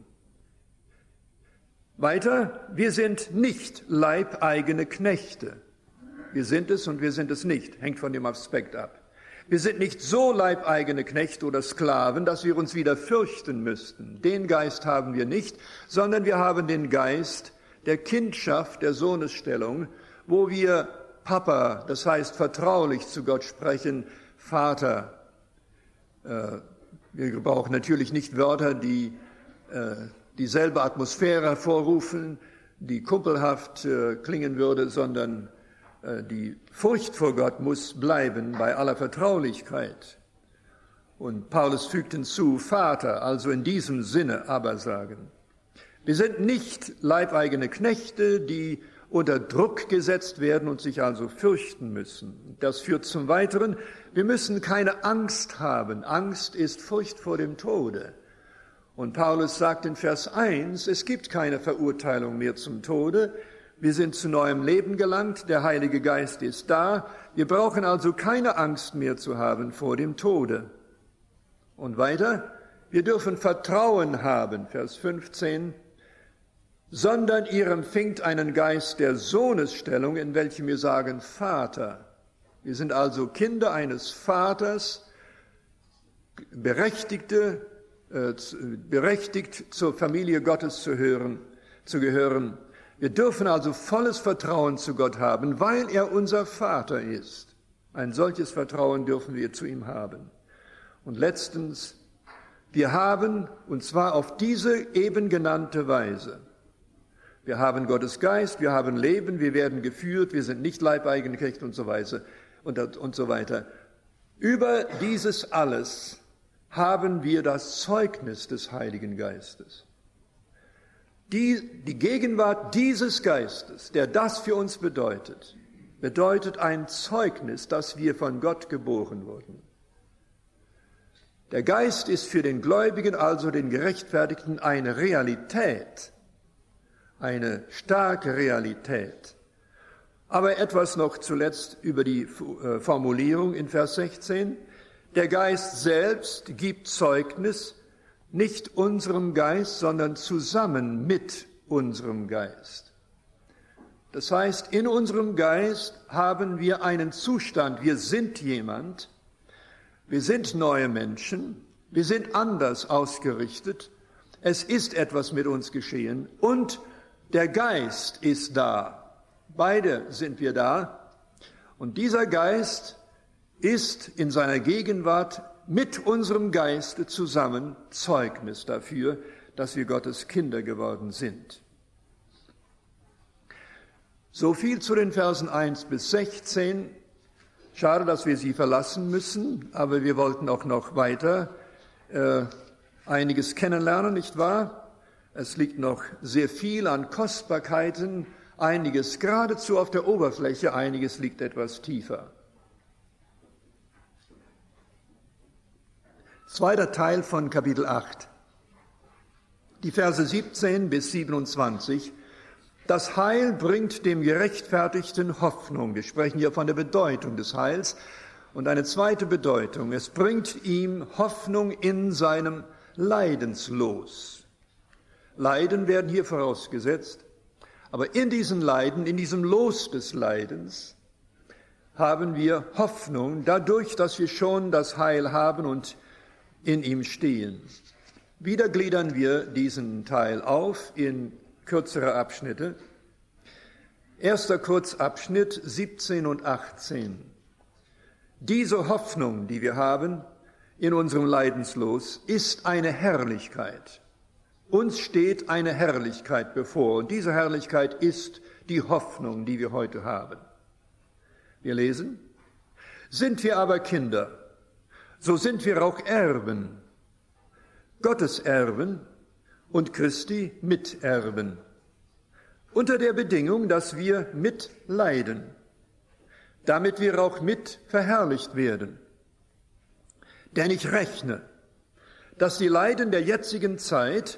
Weiter, wir sind nicht leibeigene Knechte. Wir sind es und wir sind es nicht, hängt von dem Aspekt ab. Wir sind nicht so leibeigene Knechte oder Sklaven, dass wir uns wieder fürchten müssten. Den Geist haben wir nicht, sondern wir haben den Geist der Kindschaft, der Sohnesstellung, wo wir Papa, das heißt vertraulich zu Gott sprechen, Vater. Wir brauchen natürlich nicht Wörter, die dieselbe Atmosphäre hervorrufen, die kumpelhaft klingen würde, sondern die Furcht vor Gott muss bleiben bei aller Vertraulichkeit. Und Paulus fügt hinzu, Vater, also in diesem Sinne aber sagen. Wir sind nicht leibeigene Knechte, die unter Druck gesetzt werden und sich also fürchten müssen. Das führt zum Weiteren, wir müssen keine Angst haben. Angst ist Furcht vor dem Tode. Und Paulus sagt in Vers 1, es gibt keine Verurteilung mehr zum Tode. Wir sind zu neuem Leben gelangt, der Heilige Geist ist da. Wir brauchen also keine Angst mehr zu haben vor dem Tode. Und weiter, wir dürfen Vertrauen haben, Vers 15, sondern ihr empfingt einen Geist der Sohnesstellung, in welchem wir sagen, Vater. Wir sind also Kinder eines Vaters, berechtigt zur Familie Gottes zu gehören. Wir dürfen also volles Vertrauen zu Gott haben, weil er unser Vater ist. Ein solches Vertrauen dürfen wir zu ihm haben. Und letztens, wir haben, und zwar auf diese eben genannte Weise, wir haben Gottes Geist, wir haben Leben, wir werden geführt, wir sind nicht leibeigene Knechte und so weiter und so weiter. Über dieses alles haben wir das Zeugnis des Heiligen Geistes. Die Gegenwart dieses Geistes, der das für uns bedeutet, bedeutet ein Zeugnis, dass wir von Gott geboren wurden. Der Geist ist für den Gläubigen, also den Gerechtfertigten, eine Realität, eine starke Realität. Aber etwas noch zuletzt über die Formulierung in Vers 16. Der Geist selbst gibt Zeugnis, nicht unserem Geist, sondern zusammen mit unserem Geist. Das heißt, in unserem Geist haben wir einen Zustand, wir sind jemand, wir sind neue Menschen, wir sind anders ausgerichtet, es ist etwas mit uns geschehen und der Geist ist da. Beide sind wir da und dieser Geist ist in seiner Gegenwart mit unserem Geiste zusammen Zeugnis dafür, dass wir Gottes Kinder geworden sind. So viel zu den Versen 1 bis 16. Schade, dass wir sie verlassen müssen, aber wir wollten auch noch weiter einiges kennenlernen, nicht wahr? Es liegt noch sehr viel an Kostbarkeiten, einiges geradezu auf der Oberfläche, einiges liegt etwas tiefer. Zweiter Teil von Kapitel 8, die Verse 17 bis 27. Das Heil bringt dem Gerechtfertigten Hoffnung. Wir sprechen hier von der Bedeutung des Heils. Und eine zweite Bedeutung, es bringt ihm Hoffnung in seinem Leidenslos. Leiden werden hier vorausgesetzt, aber in diesem Leiden, in diesem Los des Leidens, haben wir Hoffnung, dadurch, dass wir schon das Heil haben und in ihm stehen. Wieder gliedern wir diesen Teil auf in kürzere Abschnitte. Erster Kurzabschnitt 17 und 18. Diese Hoffnung, die wir haben in unserem Leidenslos, ist eine Herrlichkeit. Uns steht eine Herrlichkeit bevor, und diese Herrlichkeit ist die Hoffnung, die wir heute haben. Wir lesen: Sind wir aber Kinder, so sind wir auch Erben, Gottes Erben und Christi Miterben, unter der Bedingung, dass wir mitleiden, damit wir auch mit verherrlicht werden. Denn ich rechne, dass die Leiden der jetzigen Zeit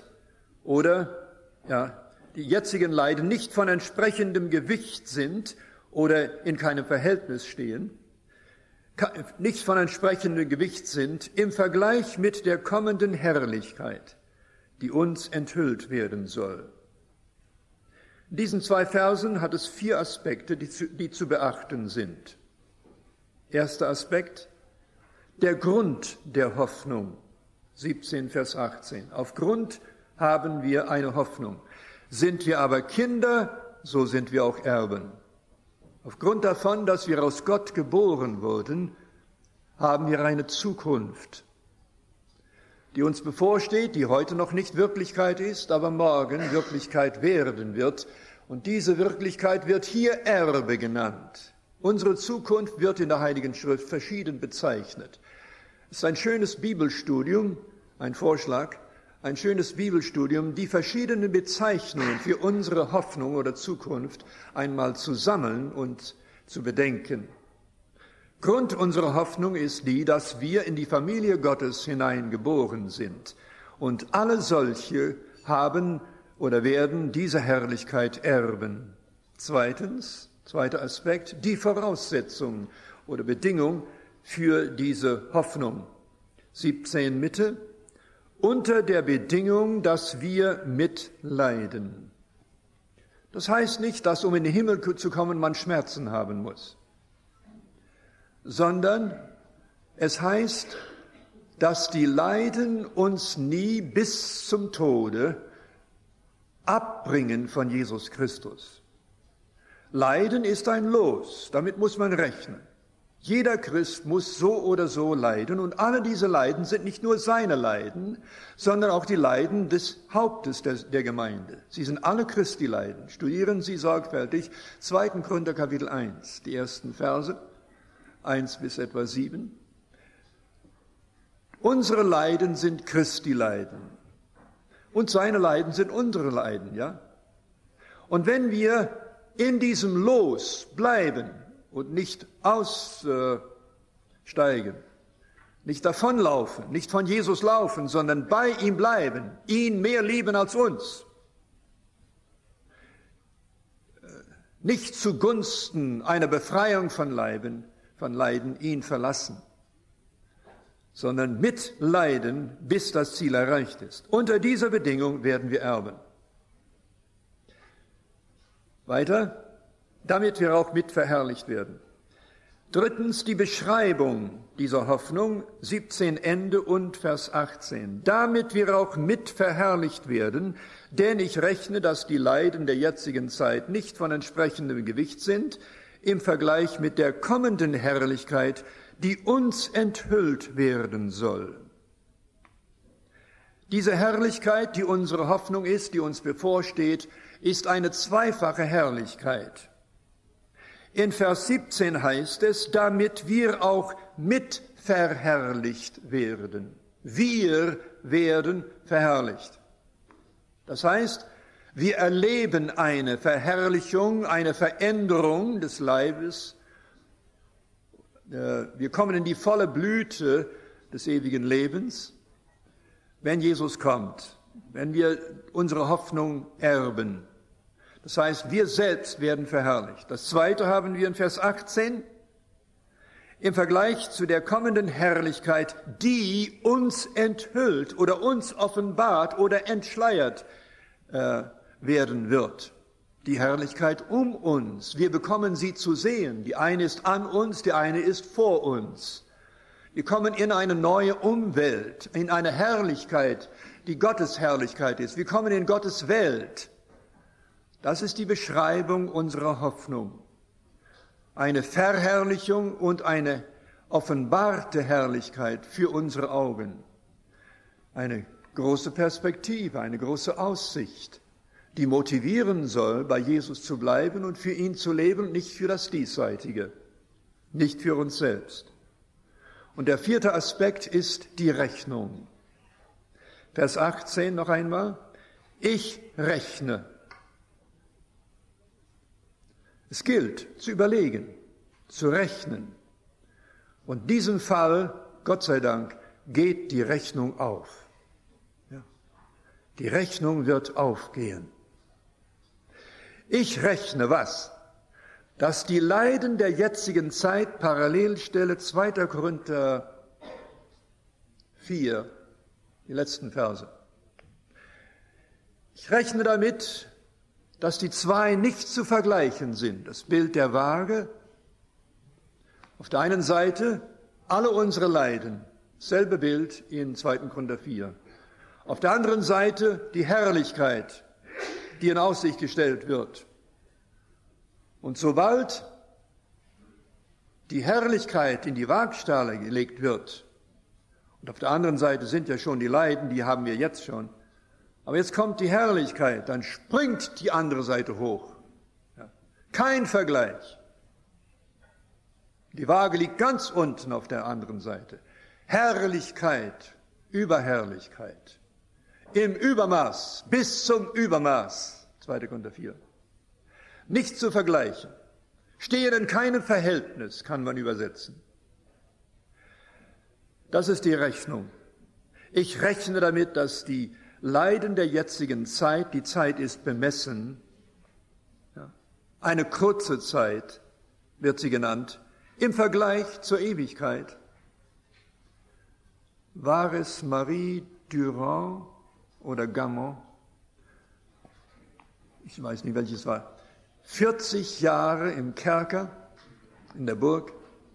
die jetzigen Leiden nicht von entsprechendem Gewicht sind oder in keinem Verhältnis stehen, nicht von entsprechendem Gewicht sind im Vergleich mit der kommenden Herrlichkeit, die uns enthüllt werden soll. In diesen 2 Versen hat es 4 Aspekte, die zu beachten sind. Erster Aspekt: der Grund der Hoffnung, 17, Vers 18. Aufgrund haben wir eine Hoffnung. Sind wir aber Kinder, so sind wir auch Erben. Aufgrund davon, dass wir aus Gott geboren wurden, haben wir eine Zukunft, die uns bevorsteht, die heute noch nicht Wirklichkeit ist, aber morgen Wirklichkeit werden wird. Und diese Wirklichkeit wird hier Erbe genannt. Unsere Zukunft wird in der Heiligen Schrift verschieden bezeichnet. Es ist ein schönes Bibelstudium, ein Vorschlag, ein schönes Bibelstudium, die verschiedenen Bezeichnungen für unsere Hoffnung oder Zukunft einmal zu sammeln und zu bedenken. Grund unserer Hoffnung ist die, dass wir in die Familie Gottes hineingeboren sind. Und alle solche haben oder werden diese Herrlichkeit erben. Zweitens, zweiter Aspekt, die Voraussetzung oder Bedingung für diese Hoffnung. 17 Mitte: unter der Bedingung, dass wir mitleiden. Das heißt nicht, dass um in den Himmel zu kommen, man Schmerzen haben muss, sondern es heißt, dass die Leiden uns nie bis zum Tode abbringen von Jesus Christus. Leiden ist ein Los, damit muss man rechnen. Jeder Christ muss so oder so leiden, und alle diese Leiden sind nicht nur seine Leiden, sondern auch die Leiden des Hauptes der Gemeinde. Sie sind alle Christi-Leiden. Studieren Sie sorgfältig 2. Korinther Kapitel 1, die ersten Verse, 1 bis etwa 7. Unsere Leiden sind Christi-Leiden und seine Leiden sind unsere Leiden, ja? Und wenn wir in diesem Los bleiben und nicht aussteigen, nicht davonlaufen, nicht von Jesus laufen, sondern bei ihm bleiben, ihn mehr lieben als uns, nicht zugunsten einer Befreiung von Leiden ihn verlassen, sondern mitleiden, bis das Ziel erreicht ist. Unter dieser Bedingung werden wir erben. Weiter, damit wir auch mit verherrlicht werden. Drittens, die Beschreibung dieser Hoffnung, 17 Ende und Vers 18. Damit wir auch mit verherrlicht werden, denn ich rechne, dass die Leiden der jetzigen Zeit nicht von entsprechendem Gewicht sind, im Vergleich mit der kommenden Herrlichkeit, die uns enthüllt werden soll. Diese Herrlichkeit, die unsere Hoffnung ist, die uns bevorsteht, ist eine zweifache Herrlichkeit. In Vers 17 heißt es, damit wir auch mit verherrlicht werden. Wir werden verherrlicht. Das heißt, wir erleben eine Verherrlichung, eine Veränderung des Leibes. Wir kommen in die volle Blüte des ewigen Lebens, wenn Jesus kommt, wenn wir unsere Hoffnung erben. Das heißt, wir selbst werden verherrlicht. Das Zweite haben wir in Vers 18. Im Vergleich zu der kommenden Herrlichkeit, die uns enthüllt oder uns offenbart oder entschleiert werden wird. Die Herrlichkeit um uns. Wir bekommen sie zu sehen. Die eine ist an uns, die eine ist vor uns. Wir kommen in eine neue Umwelt, in eine Herrlichkeit, die Gottes Herrlichkeit ist. Wir kommen in Gottes Welt. Das ist die Beschreibung unserer Hoffnung. Eine Verherrlichung und eine offenbarte Herrlichkeit für unsere Augen. Eine große Perspektive, eine große Aussicht, die motivieren soll, bei Jesus zu bleiben und für ihn zu leben, nicht für das Diesseitige, nicht für uns selbst. Und der vierte Aspekt ist die Rechnung. Vers 18 noch einmal. Ich rechne. Es gilt zu überlegen, zu rechnen. Und in diesem Fall, Gott sei Dank, geht die Rechnung auf. Ja. Die Rechnung wird aufgehen. Ich rechne was? Dass die Leiden der jetzigen Zeit, Parallelstelle 2. Korinther 4, die letzten Verse. Ich rechne damit, dass die zwei nicht zu vergleichen sind. Das Bild der Waage. Auf der einen Seite alle unsere Leiden, selbe Bild in 2. Korinther 4. Auf der anderen Seite die Herrlichkeit, die in Aussicht gestellt wird. Und sobald die Herrlichkeit in die Waagschale gelegt wird, und auf der anderen Seite sind ja schon die Leiden, die haben wir jetzt schon, aber jetzt kommt die Herrlichkeit, dann springt die andere Seite hoch. Ja. Kein Vergleich. Die Waage liegt ganz unten auf der anderen Seite. Herrlichkeit über Herrlichkeit. Im Übermaß, bis zum Übermaß. 2. Korinther 4. Nicht zu vergleichen. Stehen in keinem Verhältnis, kann man übersetzen. Das ist die Rechnung. Ich rechne damit, dass die Leiden der jetzigen Zeit, die Zeit ist bemessen, ja, eine kurze Zeit wird sie genannt, im Vergleich zur Ewigkeit. War es Marie Durand oder Gammon? Ich weiß nicht, welches war. 40 Jahre im Kerker, in der Burg.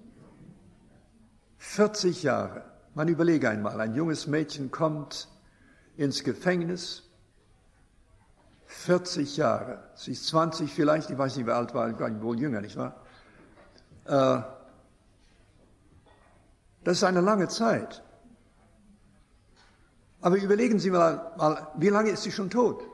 40 Jahre. Man überlege einmal, ein junges Mädchen kommt ins Gefängnis. 40 Jahre. Sie ist 20 vielleicht, ich weiß nicht, wie alt war, wohl jünger, nicht wahr? Das ist eine lange Zeit. Aber überlegen Sie mal, wie lange ist sie schon tot?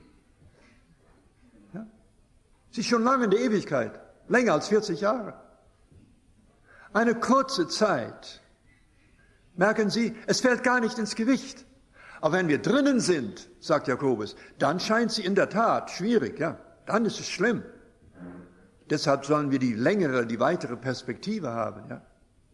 Ja? Sie ist schon lange in der Ewigkeit, länger als 40 Jahre. Eine kurze Zeit. Merken Sie, es fällt gar nicht ins Gewicht. Aber wenn wir drinnen sind, sagt Jakobus, dann scheint sie in der Tat schwierig, ja. Dann ist es schlimm. Deshalb sollen wir die weitere Perspektive haben, ja.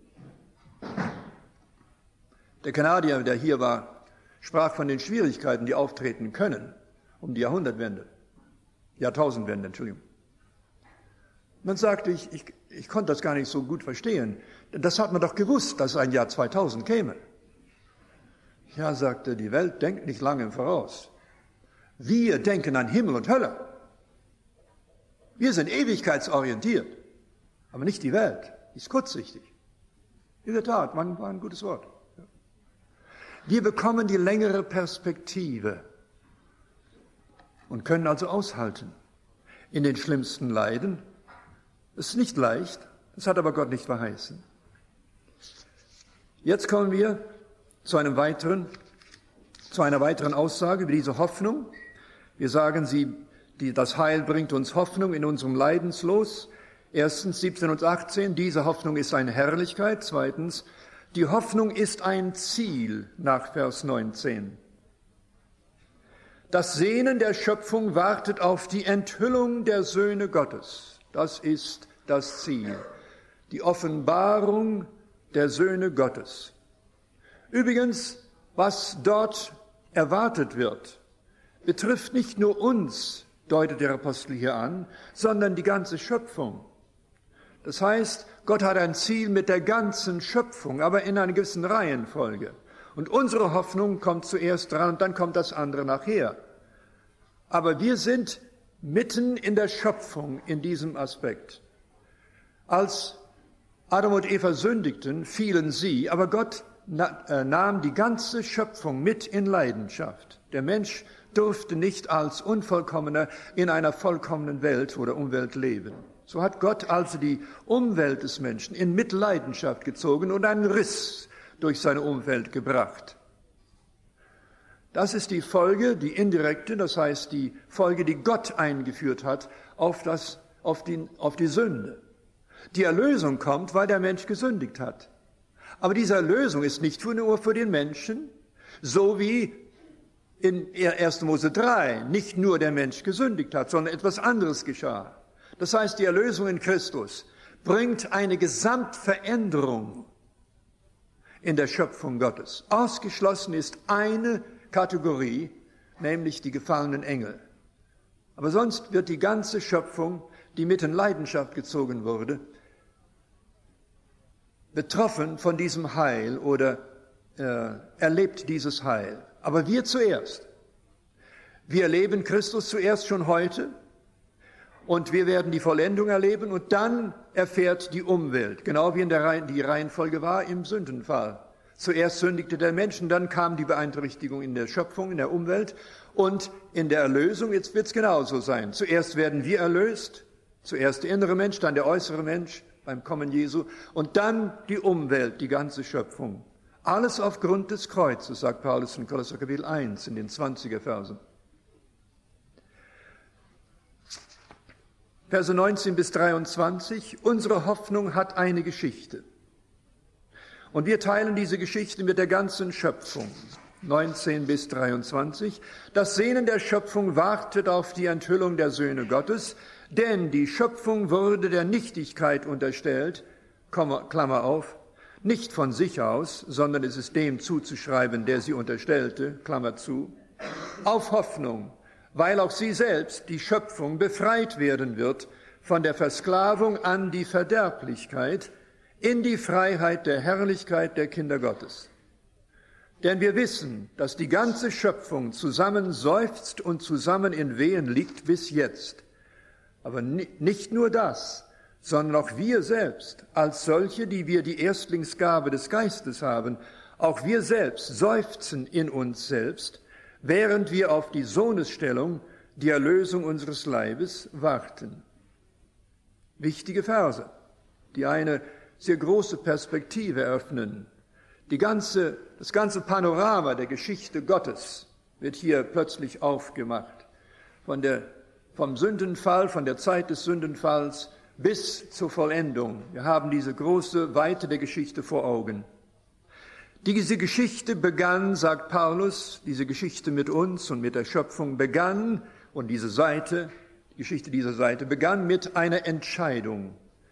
Der Kanadier, der hier war, sprach von den Schwierigkeiten, die auftreten können, um die Jahrtausendwende, Entschuldigung. Man sagte, ich konnte das gar nicht so gut verstehen, denn das hat man doch gewusst, dass ein Jahr 2000 käme. Ja, sagte, die Welt denkt nicht lange im Voraus. Wir denken an Himmel und Hölle. Wir sind ewigkeitsorientiert, aber nicht die Welt, die ist kurzsichtig. In der Tat, war ein gutes Wort. Wir bekommen die längere Perspektive und können also aushalten in den schlimmsten Leiden. Es ist nicht leicht, das hat aber Gott nicht verheißen. Jetzt kommen wir zu einer weiteren Aussage über diese Hoffnung. Wir sagen, das Heil bringt uns Hoffnung in unserem Leidenslos. Erstens, 17 und 18, diese Hoffnung ist eine Herrlichkeit. Zweitens, die Hoffnung ist ein Ziel nach Vers 19. Das Sehnen der Schöpfung wartet auf die Enthüllung der Söhne Gottes. Das ist das Ziel. Die Offenbarung der Söhne Gottes. Übrigens, was dort erwartet wird, betrifft nicht nur uns, deutet der Apostel hier an, sondern die ganze Schöpfung. Das heißt, Gott hat ein Ziel mit der ganzen Schöpfung, aber in einer gewissen Reihenfolge. Und unsere Hoffnung kommt zuerst dran und dann kommt das andere nachher. Aber wir sind mitten in der Schöpfung in diesem Aspekt. Als Adam und Eva sündigten, fielen sie, aber Gott nahm die ganze Schöpfung mit in Leidenschaft. Der Mensch durfte nicht als Unvollkommener in einer vollkommenen Welt oder Umwelt leben. So hat Gott also die Umwelt des Menschen in Mitleidenschaft gezogen und einen Riss durch seine Umwelt gebracht. Das ist die Folge, die indirekte, das heißt die Folge, die Gott eingeführt hat auf die Sünde. Die Erlösung kommt, weil der Mensch gesündigt hat. Aber diese Erlösung ist nicht nur für den Menschen, so wie in 1. Mose 3 nicht nur der Mensch gesündigt hat, sondern etwas anderes geschah. Das heißt, die Erlösung in Christus bringt eine Gesamtveränderung in der Schöpfung Gottes. Ausgeschlossen ist eine Kategorie, nämlich die gefallenen Engel. Aber sonst wird die ganze Schöpfung, die mit in Leidenschaft gezogen wurde, betroffen von diesem Heil oder erlebt dieses Heil. Aber wir zuerst. Wir erleben Christus zuerst schon heute und wir werden die Vollendung erleben und dann erfährt die Umwelt, genau wie die Reihenfolge war im Sündenfall. Zuerst sündigte der Mensch und dann kam die Beeinträchtigung in der Schöpfung, in der Umwelt und in der Erlösung. Jetzt wird es genauso sein. Zuerst werden wir erlöst, zuerst der innere Mensch, dann der äußere Mensch beim Kommen Jesu und dann die Umwelt, die ganze Schöpfung. Alles aufgrund des Kreuzes, sagt Paulus in Kolosser Kapitel 1 in den 20er Versen. Verse 19 bis 23, unsere Hoffnung hat eine Geschichte. Und wir teilen diese Geschichte mit der ganzen Schöpfung. 19 bis 23. Das Sehnen der Schöpfung wartet auf die Enthüllung der Söhne Gottes, denn die Schöpfung wurde der Nichtigkeit unterstellt, Klammer auf, nicht von sich aus, sondern es ist dem zuzuschreiben, der sie unterstellte, Klammer zu, auf Hoffnung, weil auch sie selbst, die Schöpfung, befreit werden wird von der Versklavung an die Verderblichkeit in die Freiheit der Herrlichkeit der Kinder Gottes. Denn wir wissen, dass die ganze Schöpfung zusammen seufzt und zusammen in Wehen liegt bis jetzt. Aber nicht nur das, sondern auch wir selbst, als solche, die wir die Erstlingsgabe des Geistes haben, auch wir selbst seufzen in uns selbst, während wir auf die Sohnesstellung, die Erlösung unseres Leibes, warten. Wichtige Verse, die eine sehr große Perspektive eröffnen. Das ganze Panorama der Geschichte Gottes wird hier plötzlich aufgemacht. Vom Sündenfall, von der Zeit des Sündenfalls bis zur Vollendung. Wir haben diese große Weite der Geschichte vor Augen. Diese Geschichte begann, sagt Paulus, diese Geschichte mit uns und mit der Schöpfung begann, und die Geschichte dieser Seite begann mit einer Entscheidung.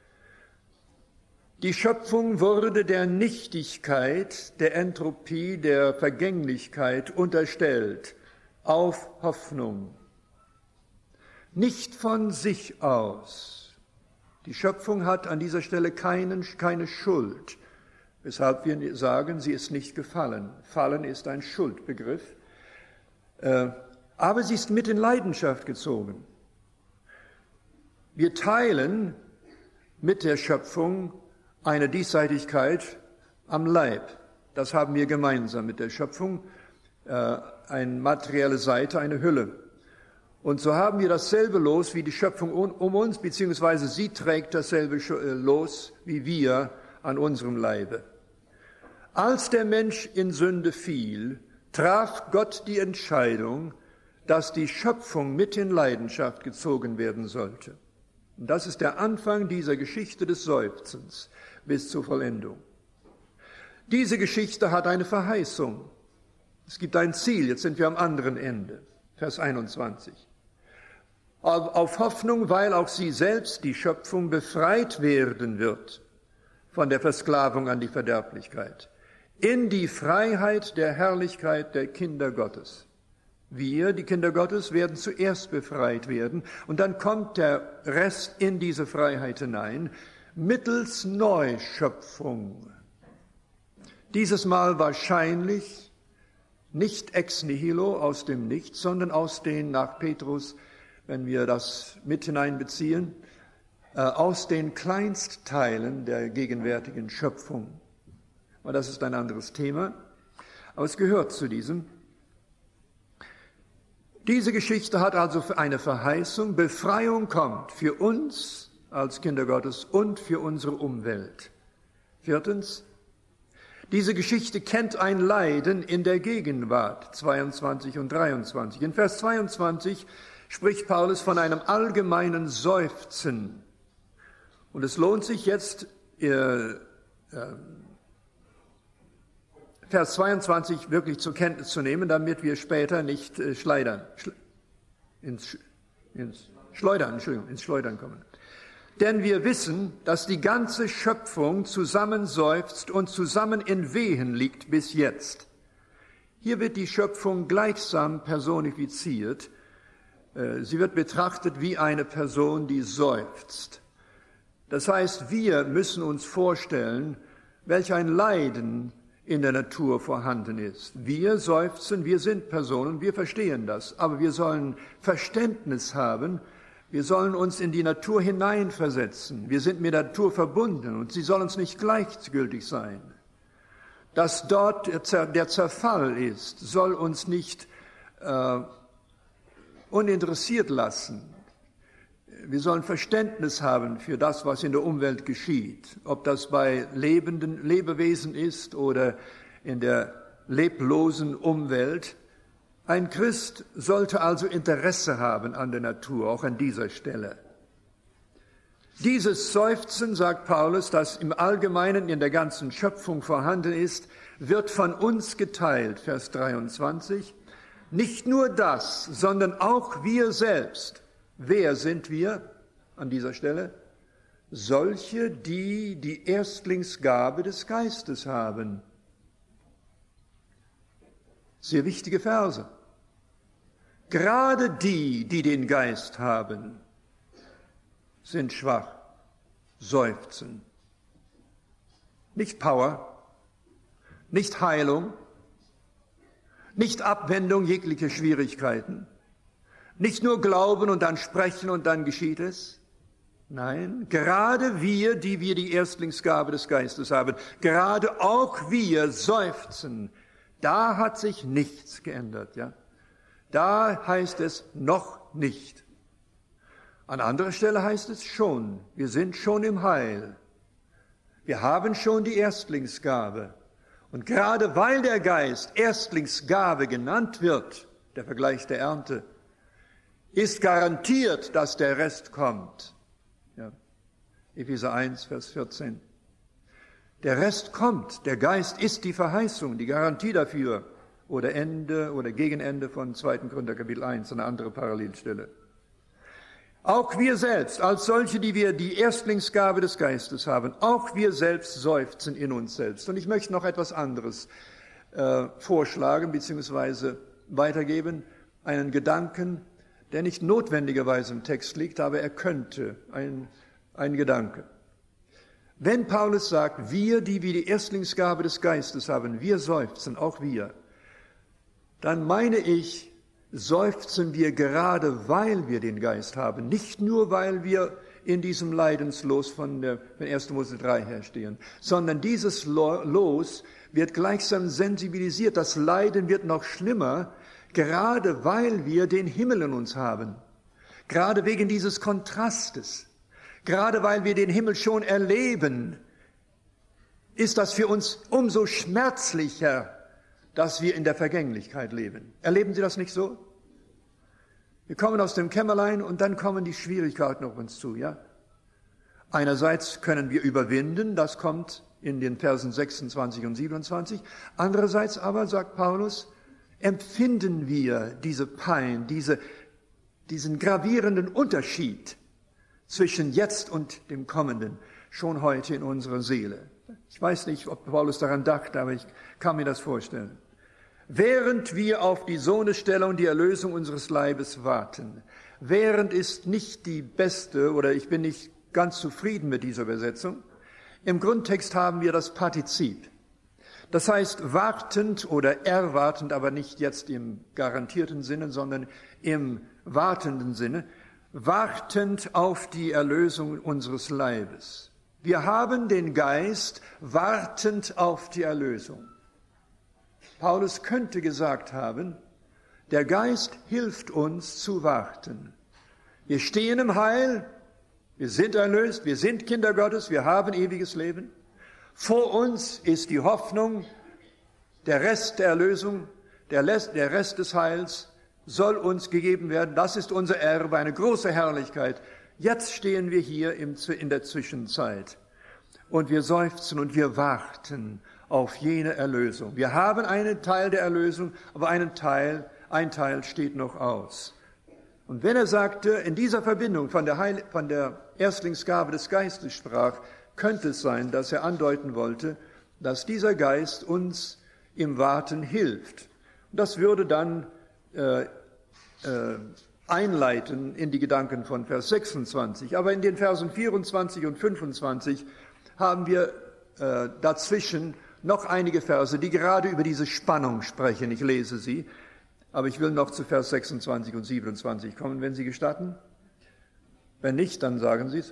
Die Schöpfung wurde der Nichtigkeit, der Entropie, der Vergänglichkeit unterstellt, auf Hoffnung. Nicht von sich aus. Die Schöpfung hat an dieser Stelle keine Schuld, weshalb wir sagen, sie ist nicht gefallen. Fallen ist ein Schuldbegriff. Aber sie ist mit in Leidenschaft gezogen. Wir teilen mit der Schöpfung eine Diesseitigkeit am Leib. Das haben wir gemeinsam mit der Schöpfung, eine materielle Seite, eine Hülle. Und so haben wir dasselbe Los wie die Schöpfung um uns, beziehungsweise sie trägt dasselbe Los wie wir an unserem Leibe. Als der Mensch in Sünde fiel, traf Gott die Entscheidung, dass die Schöpfung mit in Leidenschaft gezogen werden sollte. Und das ist der Anfang dieser Geschichte des Seufzens bis zur Vollendung. Diese Geschichte hat eine Verheißung. Es gibt ein Ziel, jetzt sind wir am anderen Ende. Vers 21. Auf Hoffnung, weil auch sie selbst, die Schöpfung, befreit werden wird von der Versklavung an die Verderblichkeit, in die Freiheit der Herrlichkeit der Kinder Gottes. Wir, die Kinder Gottes, werden zuerst befreit werden und dann kommt der Rest in diese Freiheit hinein, mittels Neuschöpfung. Dieses Mal wahrscheinlich nicht ex nihilo aus dem Nichts, sondern aus den, nach Petrus, wenn wir das mit hineinbeziehen, aus den Kleinstteilen der gegenwärtigen Schöpfung. Aber das ist ein anderes Thema, aber es gehört zu diesem. Diese Geschichte hat also eine Verheißung, Befreiung kommt für uns als Kinder Gottes und für unsere Umwelt. Viertens, Diese Geschichte kennt ein Leiden in der Gegenwart, 22 und 23. In Vers 22 spricht Paulus von einem allgemeinen Seufzen. Und es lohnt sich jetzt, Vers 22 wirklich zur Kenntnis zu nehmen, damit wir später nicht ins Schleudern kommen. Denn wir wissen, dass die ganze Schöpfung zusammen seufzt und zusammen in Wehen liegt bis jetzt. Hier wird die Schöpfung gleichsam personifiziert. Sie wird betrachtet wie eine Person, die seufzt. Das heißt, wir müssen uns vorstellen, welch ein Leiden in der Natur vorhanden ist. Wir seufzen, wir sind Personen, wir verstehen das, aber wir sollen Verständnis haben. Wir sollen uns in die Natur hineinversetzen. Wir sind mit der Natur verbunden und sie soll uns nicht gleichgültig sein. Dass dort der Zerfall ist, soll uns nicht uninteressiert lassen. Wir sollen Verständnis haben für das, was in der Umwelt geschieht. Ob das bei lebenden Lebewesen ist oder in der leblosen Umwelt. Ein Christ sollte also Interesse haben an der Natur, auch an dieser Stelle. Dieses Seufzen, sagt Paulus, das im Allgemeinen in der ganzen Schöpfung vorhanden ist, wird von uns geteilt, Vers 23. Nicht nur das, sondern auch wir selbst. Wer sind wir an dieser Stelle? Solche, die die Erstlingsgabe des Geistes haben. Sehr wichtige Verse. Gerade die, die den Geist haben, sind schwach, seufzen. Nicht Power, nicht Heilung, nicht Abwendung jeglicher Schwierigkeiten, nicht nur Glauben und dann sprechen und dann geschieht es. Nein, gerade wir, die wir die Erstlingsgabe des Geistes haben, gerade auch wir seufzen. Da hat sich nichts geändert, ja. Da heißt es noch nicht. An anderer Stelle heißt es schon. Wir sind schon im Heil. Wir haben schon die Erstlingsgabe. Und gerade weil der Geist Erstlingsgabe genannt wird, der Vergleich der Ernte, ist garantiert, dass der Rest kommt. Ja. Epheser 1, Vers 14. Der Rest kommt. Der Geist ist die Verheißung, die Garantie dafür. Oder Ende oder Gegenende von 2. Korinther Kapitel 1, eine andere Parallelstelle. Auch wir selbst, als solche, die wir die Erstlingsgabe des Geistes haben, auch wir selbst seufzen in uns selbst. Und ich möchte noch etwas anderes vorschlagen bzw. weitergeben, einen Gedanken, der nicht notwendigerweise im Text liegt, aber er könnte, ein Gedanke. Wenn Paulus sagt, wir, die wir die Erstlingsgabe des Geistes haben, wir seufzen, auch wir, dann meine ich, seufzen wir gerade, weil wir den Geist haben, nicht nur, weil wir in diesem Leidenslos von 1. Mose 3 herstehen, sondern dieses Los wird gleichsam sensibilisiert. Das Leiden wird noch schlimmer, gerade weil wir den Himmel in uns haben, gerade wegen dieses Kontrastes, gerade weil wir den Himmel schon erleben, ist das für uns umso schmerzlicher, dass wir in der Vergänglichkeit leben. Erleben Sie das nicht so? Wir kommen aus dem Kämmerlein und dann kommen die Schwierigkeiten auf uns zu, ja? Einerseits können wir überwinden, das kommt in den Versen 26 und 27. Andererseits aber, sagt Paulus, empfinden wir diese Pein, diesen gravierenden Unterschied zwischen jetzt und dem Kommenden schon heute in unserer Seele. Ich weiß nicht, ob Paulus daran dachte, aber ich kann mir das vorstellen. Während wir auf die Sohnesstelle und die Erlösung unseres Leibes warten, während ist nicht die beste, oder ich bin nicht ganz zufrieden mit dieser Übersetzung. Im Grundtext haben wir das Partizip. Das heißt wartend oder erwartend, aber nicht jetzt im garantierten Sinne, sondern im wartenden Sinne, wartend auf die Erlösung unseres Leibes. Wir haben den Geist wartend auf die Erlösung. Paulus könnte gesagt haben, der Geist hilft uns zu warten. Wir stehen im Heil, wir sind erlöst, wir sind Kinder Gottes, wir haben ewiges Leben. Vor uns ist die Hoffnung, der Rest der Erlösung, der Rest des Heils soll uns gegeben werden. Das ist unser Erbe, eine große Herrlichkeit. Jetzt stehen wir hier in der Zwischenzeit und wir seufzen und wir warten auf jene Erlösung. Wir haben einen Teil der Erlösung, aber ein Teil steht noch aus. Und wenn er sagte, in dieser Verbindung von der Erstlingsgabe des Geistes sprach, könnte es sein, dass er andeuten wollte, dass dieser Geist uns im Warten hilft. Und das würde dann einleiten in die Gedanken von Vers 26. Aber in den Versen 24 und 25 haben wir dazwischen noch einige Verse, die gerade über diese Spannung sprechen. Ich lese sie, aber ich will noch zu Vers 26 und 27 kommen, wenn Sie gestatten. Wenn nicht, dann sagen Sie es.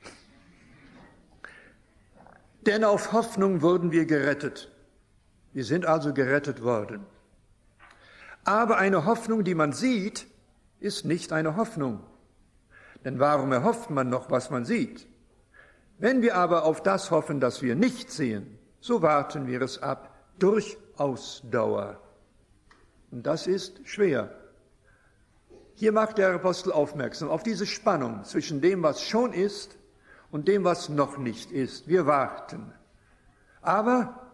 Denn auf Hoffnung wurden wir gerettet. Wir sind also gerettet worden. Aber eine Hoffnung, die man sieht, ist nicht eine Hoffnung. Denn warum erhofft man noch, was man sieht? Wenn wir aber auf das hoffen, das wir nicht sehen, so warten wir es ab durch Ausdauer. Und das ist schwer. Hier macht der Apostel aufmerksam auf diese Spannung zwischen dem, was schon ist, und dem, was noch nicht ist. Wir warten. Aber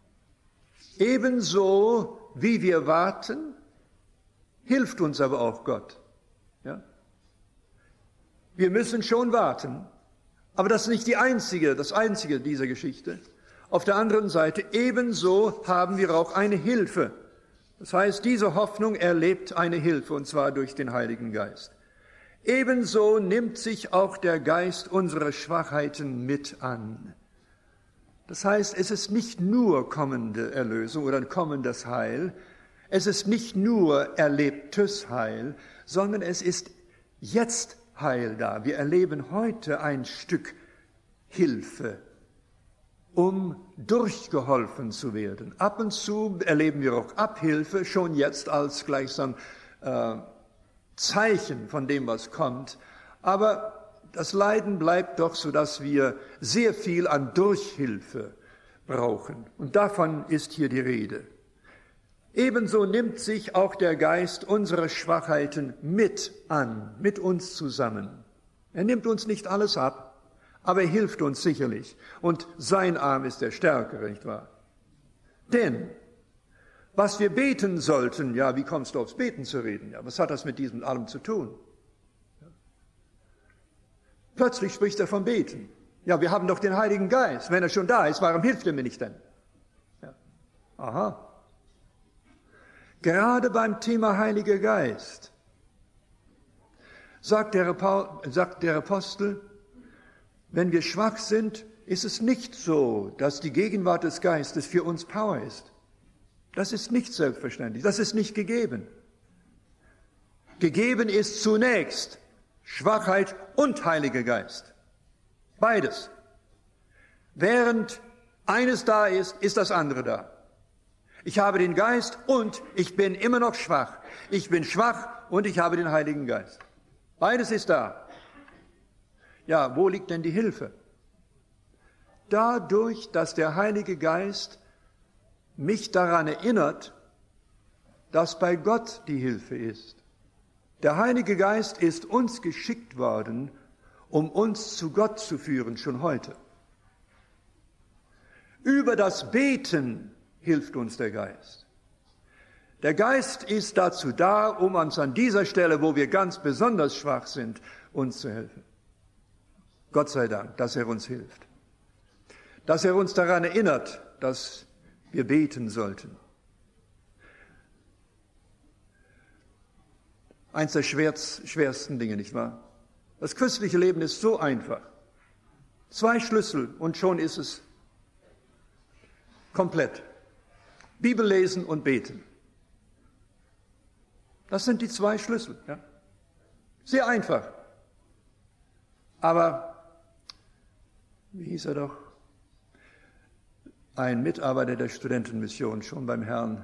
ebenso wie wir warten, hilft uns aber auch Gott. Ja? Wir müssen schon warten, aber das ist nicht das Einzige dieser Geschichte. Auf der anderen Seite, ebenso haben wir auch eine Hilfe. Das heißt, diese Hoffnung erlebt eine Hilfe, und zwar durch den Heiligen Geist. Ebenso nimmt sich auch der Geist unsere Schwachheiten mit an. Das heißt, es ist nicht nur kommende Erlösung oder kommendes Heil, es ist nicht nur erlebtes Heil, sondern es ist jetzt Heil da. Wir erleben heute ein Stück Hilfe, um durchgeholfen zu werden. Ab und zu erleben wir auch Abhilfe, schon jetzt als gleichsam Zeichen von dem, was kommt. Aber das Leiden bleibt doch, so dass wir sehr viel an Durchhilfe brauchen. Und davon ist hier die Rede. Ebenso nimmt sich auch der Geist unsere Schwachheiten mit an, mit uns zusammen. Er nimmt uns nicht alles ab, aber er hilft uns sicherlich. Und sein Arm ist der stärkere, nicht wahr? Denn was wir beten sollten, ja, wie kommst du aufs Beten zu reden? Ja, was hat das mit diesem allem zu tun? Ja. Plötzlich spricht er vom Beten. Ja, wir haben doch den Heiligen Geist. Wenn er schon da ist, warum hilft er mir nicht denn? Ja. Aha. Gerade beim Thema Heiliger Geist sagt der Apostel, wenn wir schwach sind, ist es nicht so, dass die Gegenwart des Geistes für uns Power ist. Das ist nicht selbstverständlich, das ist nicht gegeben. Gegeben ist zunächst Schwachheit und Heiliger Geist. Beides. Während eines da ist, ist das andere da. Ich habe den Geist und ich bin immer noch schwach. Ich bin schwach und ich habe den Heiligen Geist. Beides ist da. Ja, wo liegt denn die Hilfe? Dadurch, dass der Heilige Geist mich daran erinnert, dass bei Gott die Hilfe ist. Der Heilige Geist ist uns geschickt worden, um uns zu Gott zu führen, schon heute. Über das Beten hilft uns der Geist. Der Geist ist dazu da, um uns an dieser Stelle, wo wir ganz besonders schwach sind, uns zu helfen. Gott sei Dank, dass er uns hilft. Dass er uns daran erinnert, dass wir beten sollten. Eins der schwersten Dinge, nicht wahr? Das christliche Leben ist so einfach. 2 Schlüssel und schon ist es komplett. Bibel lesen und beten. Das sind die 2 Schlüssel. Ja? Sehr einfach. Aber, wie hieß er doch? Ein Mitarbeiter der Studentenmission, schon beim Herrn,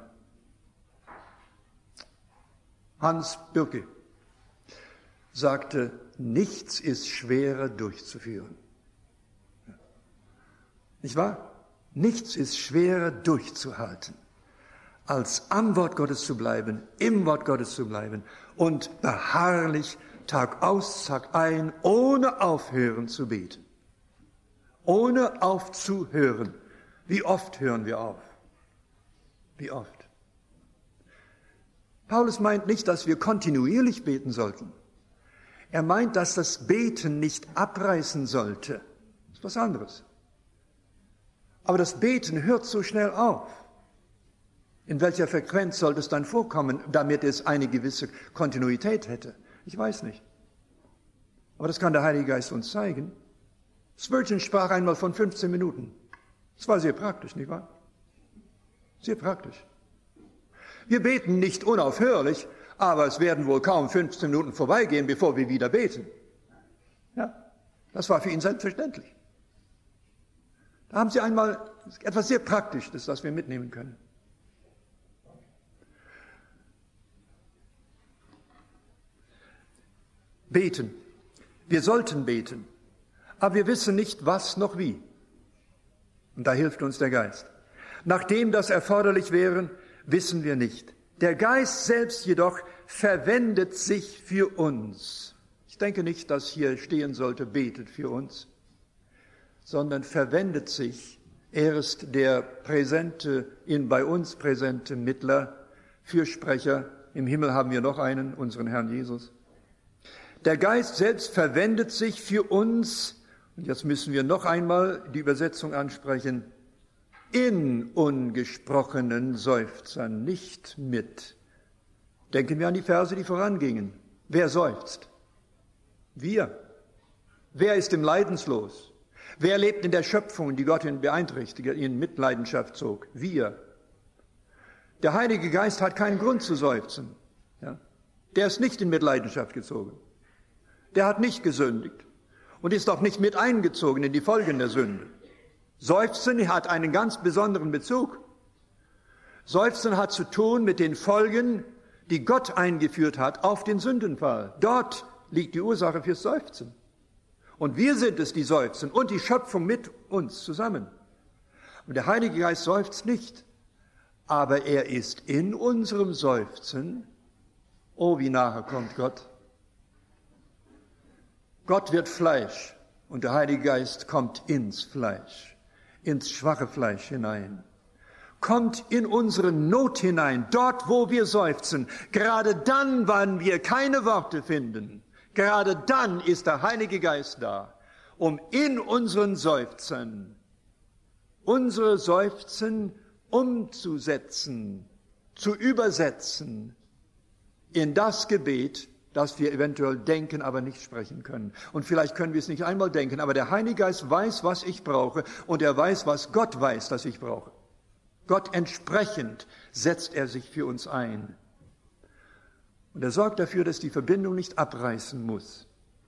Hans Birke, sagte, nichts ist schwerer durchzuführen. Nicht wahr? Nichts ist schwerer durchzuhalten, als am Wort Gottes zu bleiben, im Wort Gottes zu bleiben und beharrlich Tag aus, Tag ein, ohne aufhören zu beten. Ohne aufzuhören. Wie oft hören wir auf? Wie oft? Paulus meint nicht, dass wir kontinuierlich beten sollten. Er meint, dass das Beten nicht abreißen sollte. Das ist was anderes. Aber das Beten hört so schnell auf. In welcher Frequenz sollte es dann vorkommen, damit es eine gewisse Kontinuität hätte? Ich weiß nicht. Aber das kann der Heilige Geist uns zeigen. Spurgeon sprach einmal von 15 Minuten. Das war sehr praktisch, nicht wahr? Sehr praktisch. Wir beten nicht unaufhörlich, aber es werden wohl kaum 15 Minuten vorbeigehen, bevor wir wieder beten. Ja, das war für ihn selbstverständlich. Da haben Sie einmal etwas sehr Praktisches, das wir mitnehmen können. Beten. Wir sollten beten, aber wir wissen nicht, was noch wie. Und da hilft uns der Geist. Nachdem das erforderlich wäre, wissen wir nicht. Der Geist selbst jedoch verwendet sich für uns. Ich denke nicht, dass hier stehen sollte, betet für uns, sondern verwendet sich. Er ist der bei uns präsente Mittler, Fürsprecher. Im Himmel haben wir noch einen, unseren Herrn Jesus. Der Geist selbst verwendet sich für uns, und jetzt müssen wir noch einmal die Übersetzung ansprechen, in ungesprochenen Seufzern, nicht mit. Denken wir an die Verse, die vorangingen. Wer seufzt? Wir. Wer ist im Leidenslos? Wer lebt in der Schöpfung, die Gott ihn beeinträchtigt, in Mitleidenschaft zog? Wir. Der Heilige Geist hat keinen Grund zu seufzen. Ja? Der ist nicht in Mitleidenschaft gezogen. Der hat nicht gesündigt und ist auch nicht mit eingezogen in die Folgen der Sünde. Seufzen hat einen ganz besonderen Bezug. Seufzen hat zu tun mit den Folgen, die Gott eingeführt hat auf den Sündenfall. Dort liegt die Ursache fürs Seufzen. Und wir sind es, die seufzen und die Schöpfung mit uns zusammen. Und der Heilige Geist seufzt nicht, aber er ist in unserem Seufzen. Oh, wie nahe kommt Gott. Gott wird Fleisch und der Heilige Geist kommt ins Fleisch, ins schwache Fleisch hinein. Kommt in unsere Not hinein, dort wo wir seufzen. Gerade dann, wann wir keine Worte finden, gerade dann ist der Heilige Geist da, um in unseren Seufzen, unsere Seufzen umzusetzen, zu übersetzen in das Gebet, das wir eventuell denken, aber nicht sprechen können. Und vielleicht können wir es nicht einmal denken, aber der Heilige Geist weiß, was ich brauche, und er weiß, was Gott weiß, dass ich brauche. Gott entsprechend setzt er sich für uns ein. Und er sorgt dafür, dass die Verbindung nicht abreißen muss.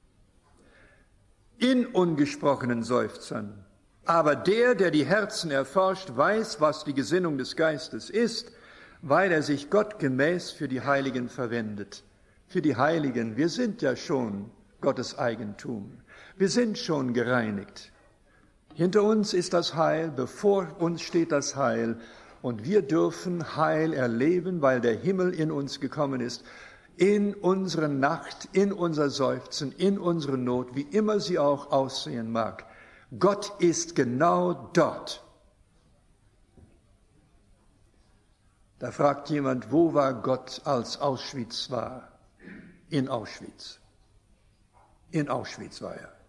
In ungesprochenen Seufzern. Aber der die Herzen erforscht, weiß, was die Gesinnung des Geistes ist, weil er sich Gott gemäß für die Heiligen verwendet. Für die Heiligen, wir sind ja schon Gottes Eigentum. Wir sind schon gereinigt. Hinter uns ist das Heil, bevor uns steht das Heil. Und wir dürfen Heil erleben, weil der Himmel in uns gekommen ist. In unsere Nacht, in unser Seufzen, in unsere Not, wie immer sie auch aussehen mag. Gott ist genau dort. Da fragt jemand, wo war Gott, als Auschwitz war? In Auschwitz. In Auschwitz war er.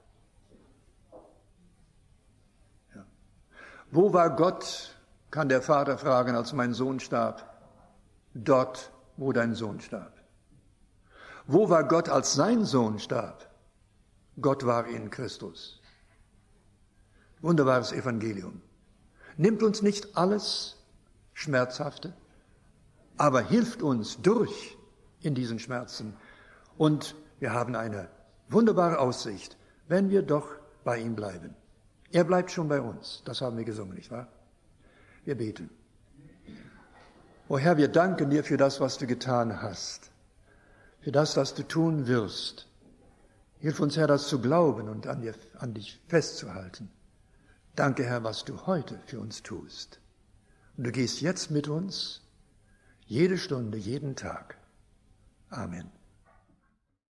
Ja. Wo war Gott, kann der Vater fragen, als mein Sohn starb? Dort, wo dein Sohn starb. Wo war Gott, als sein Sohn starb? Gott war in Christus. Wunderbares Evangelium. Nimmt uns nicht alles Schmerzhafte, aber hilft uns durch in diesen Schmerzen. Und wir haben eine wunderbare Aussicht, wenn wir doch bei ihm bleiben. Er bleibt schon bei uns. Das haben wir gesungen, nicht wahr? Wir beten. O Herr, wir danken dir für das, was du getan hast. Für das, was du tun wirst. Hilf uns, Herr, das zu glauben und an dich festzuhalten. Danke, Herr, was du heute für uns tust. Und du gehst jetzt mit uns, jede Stunde, jeden Tag. Amen.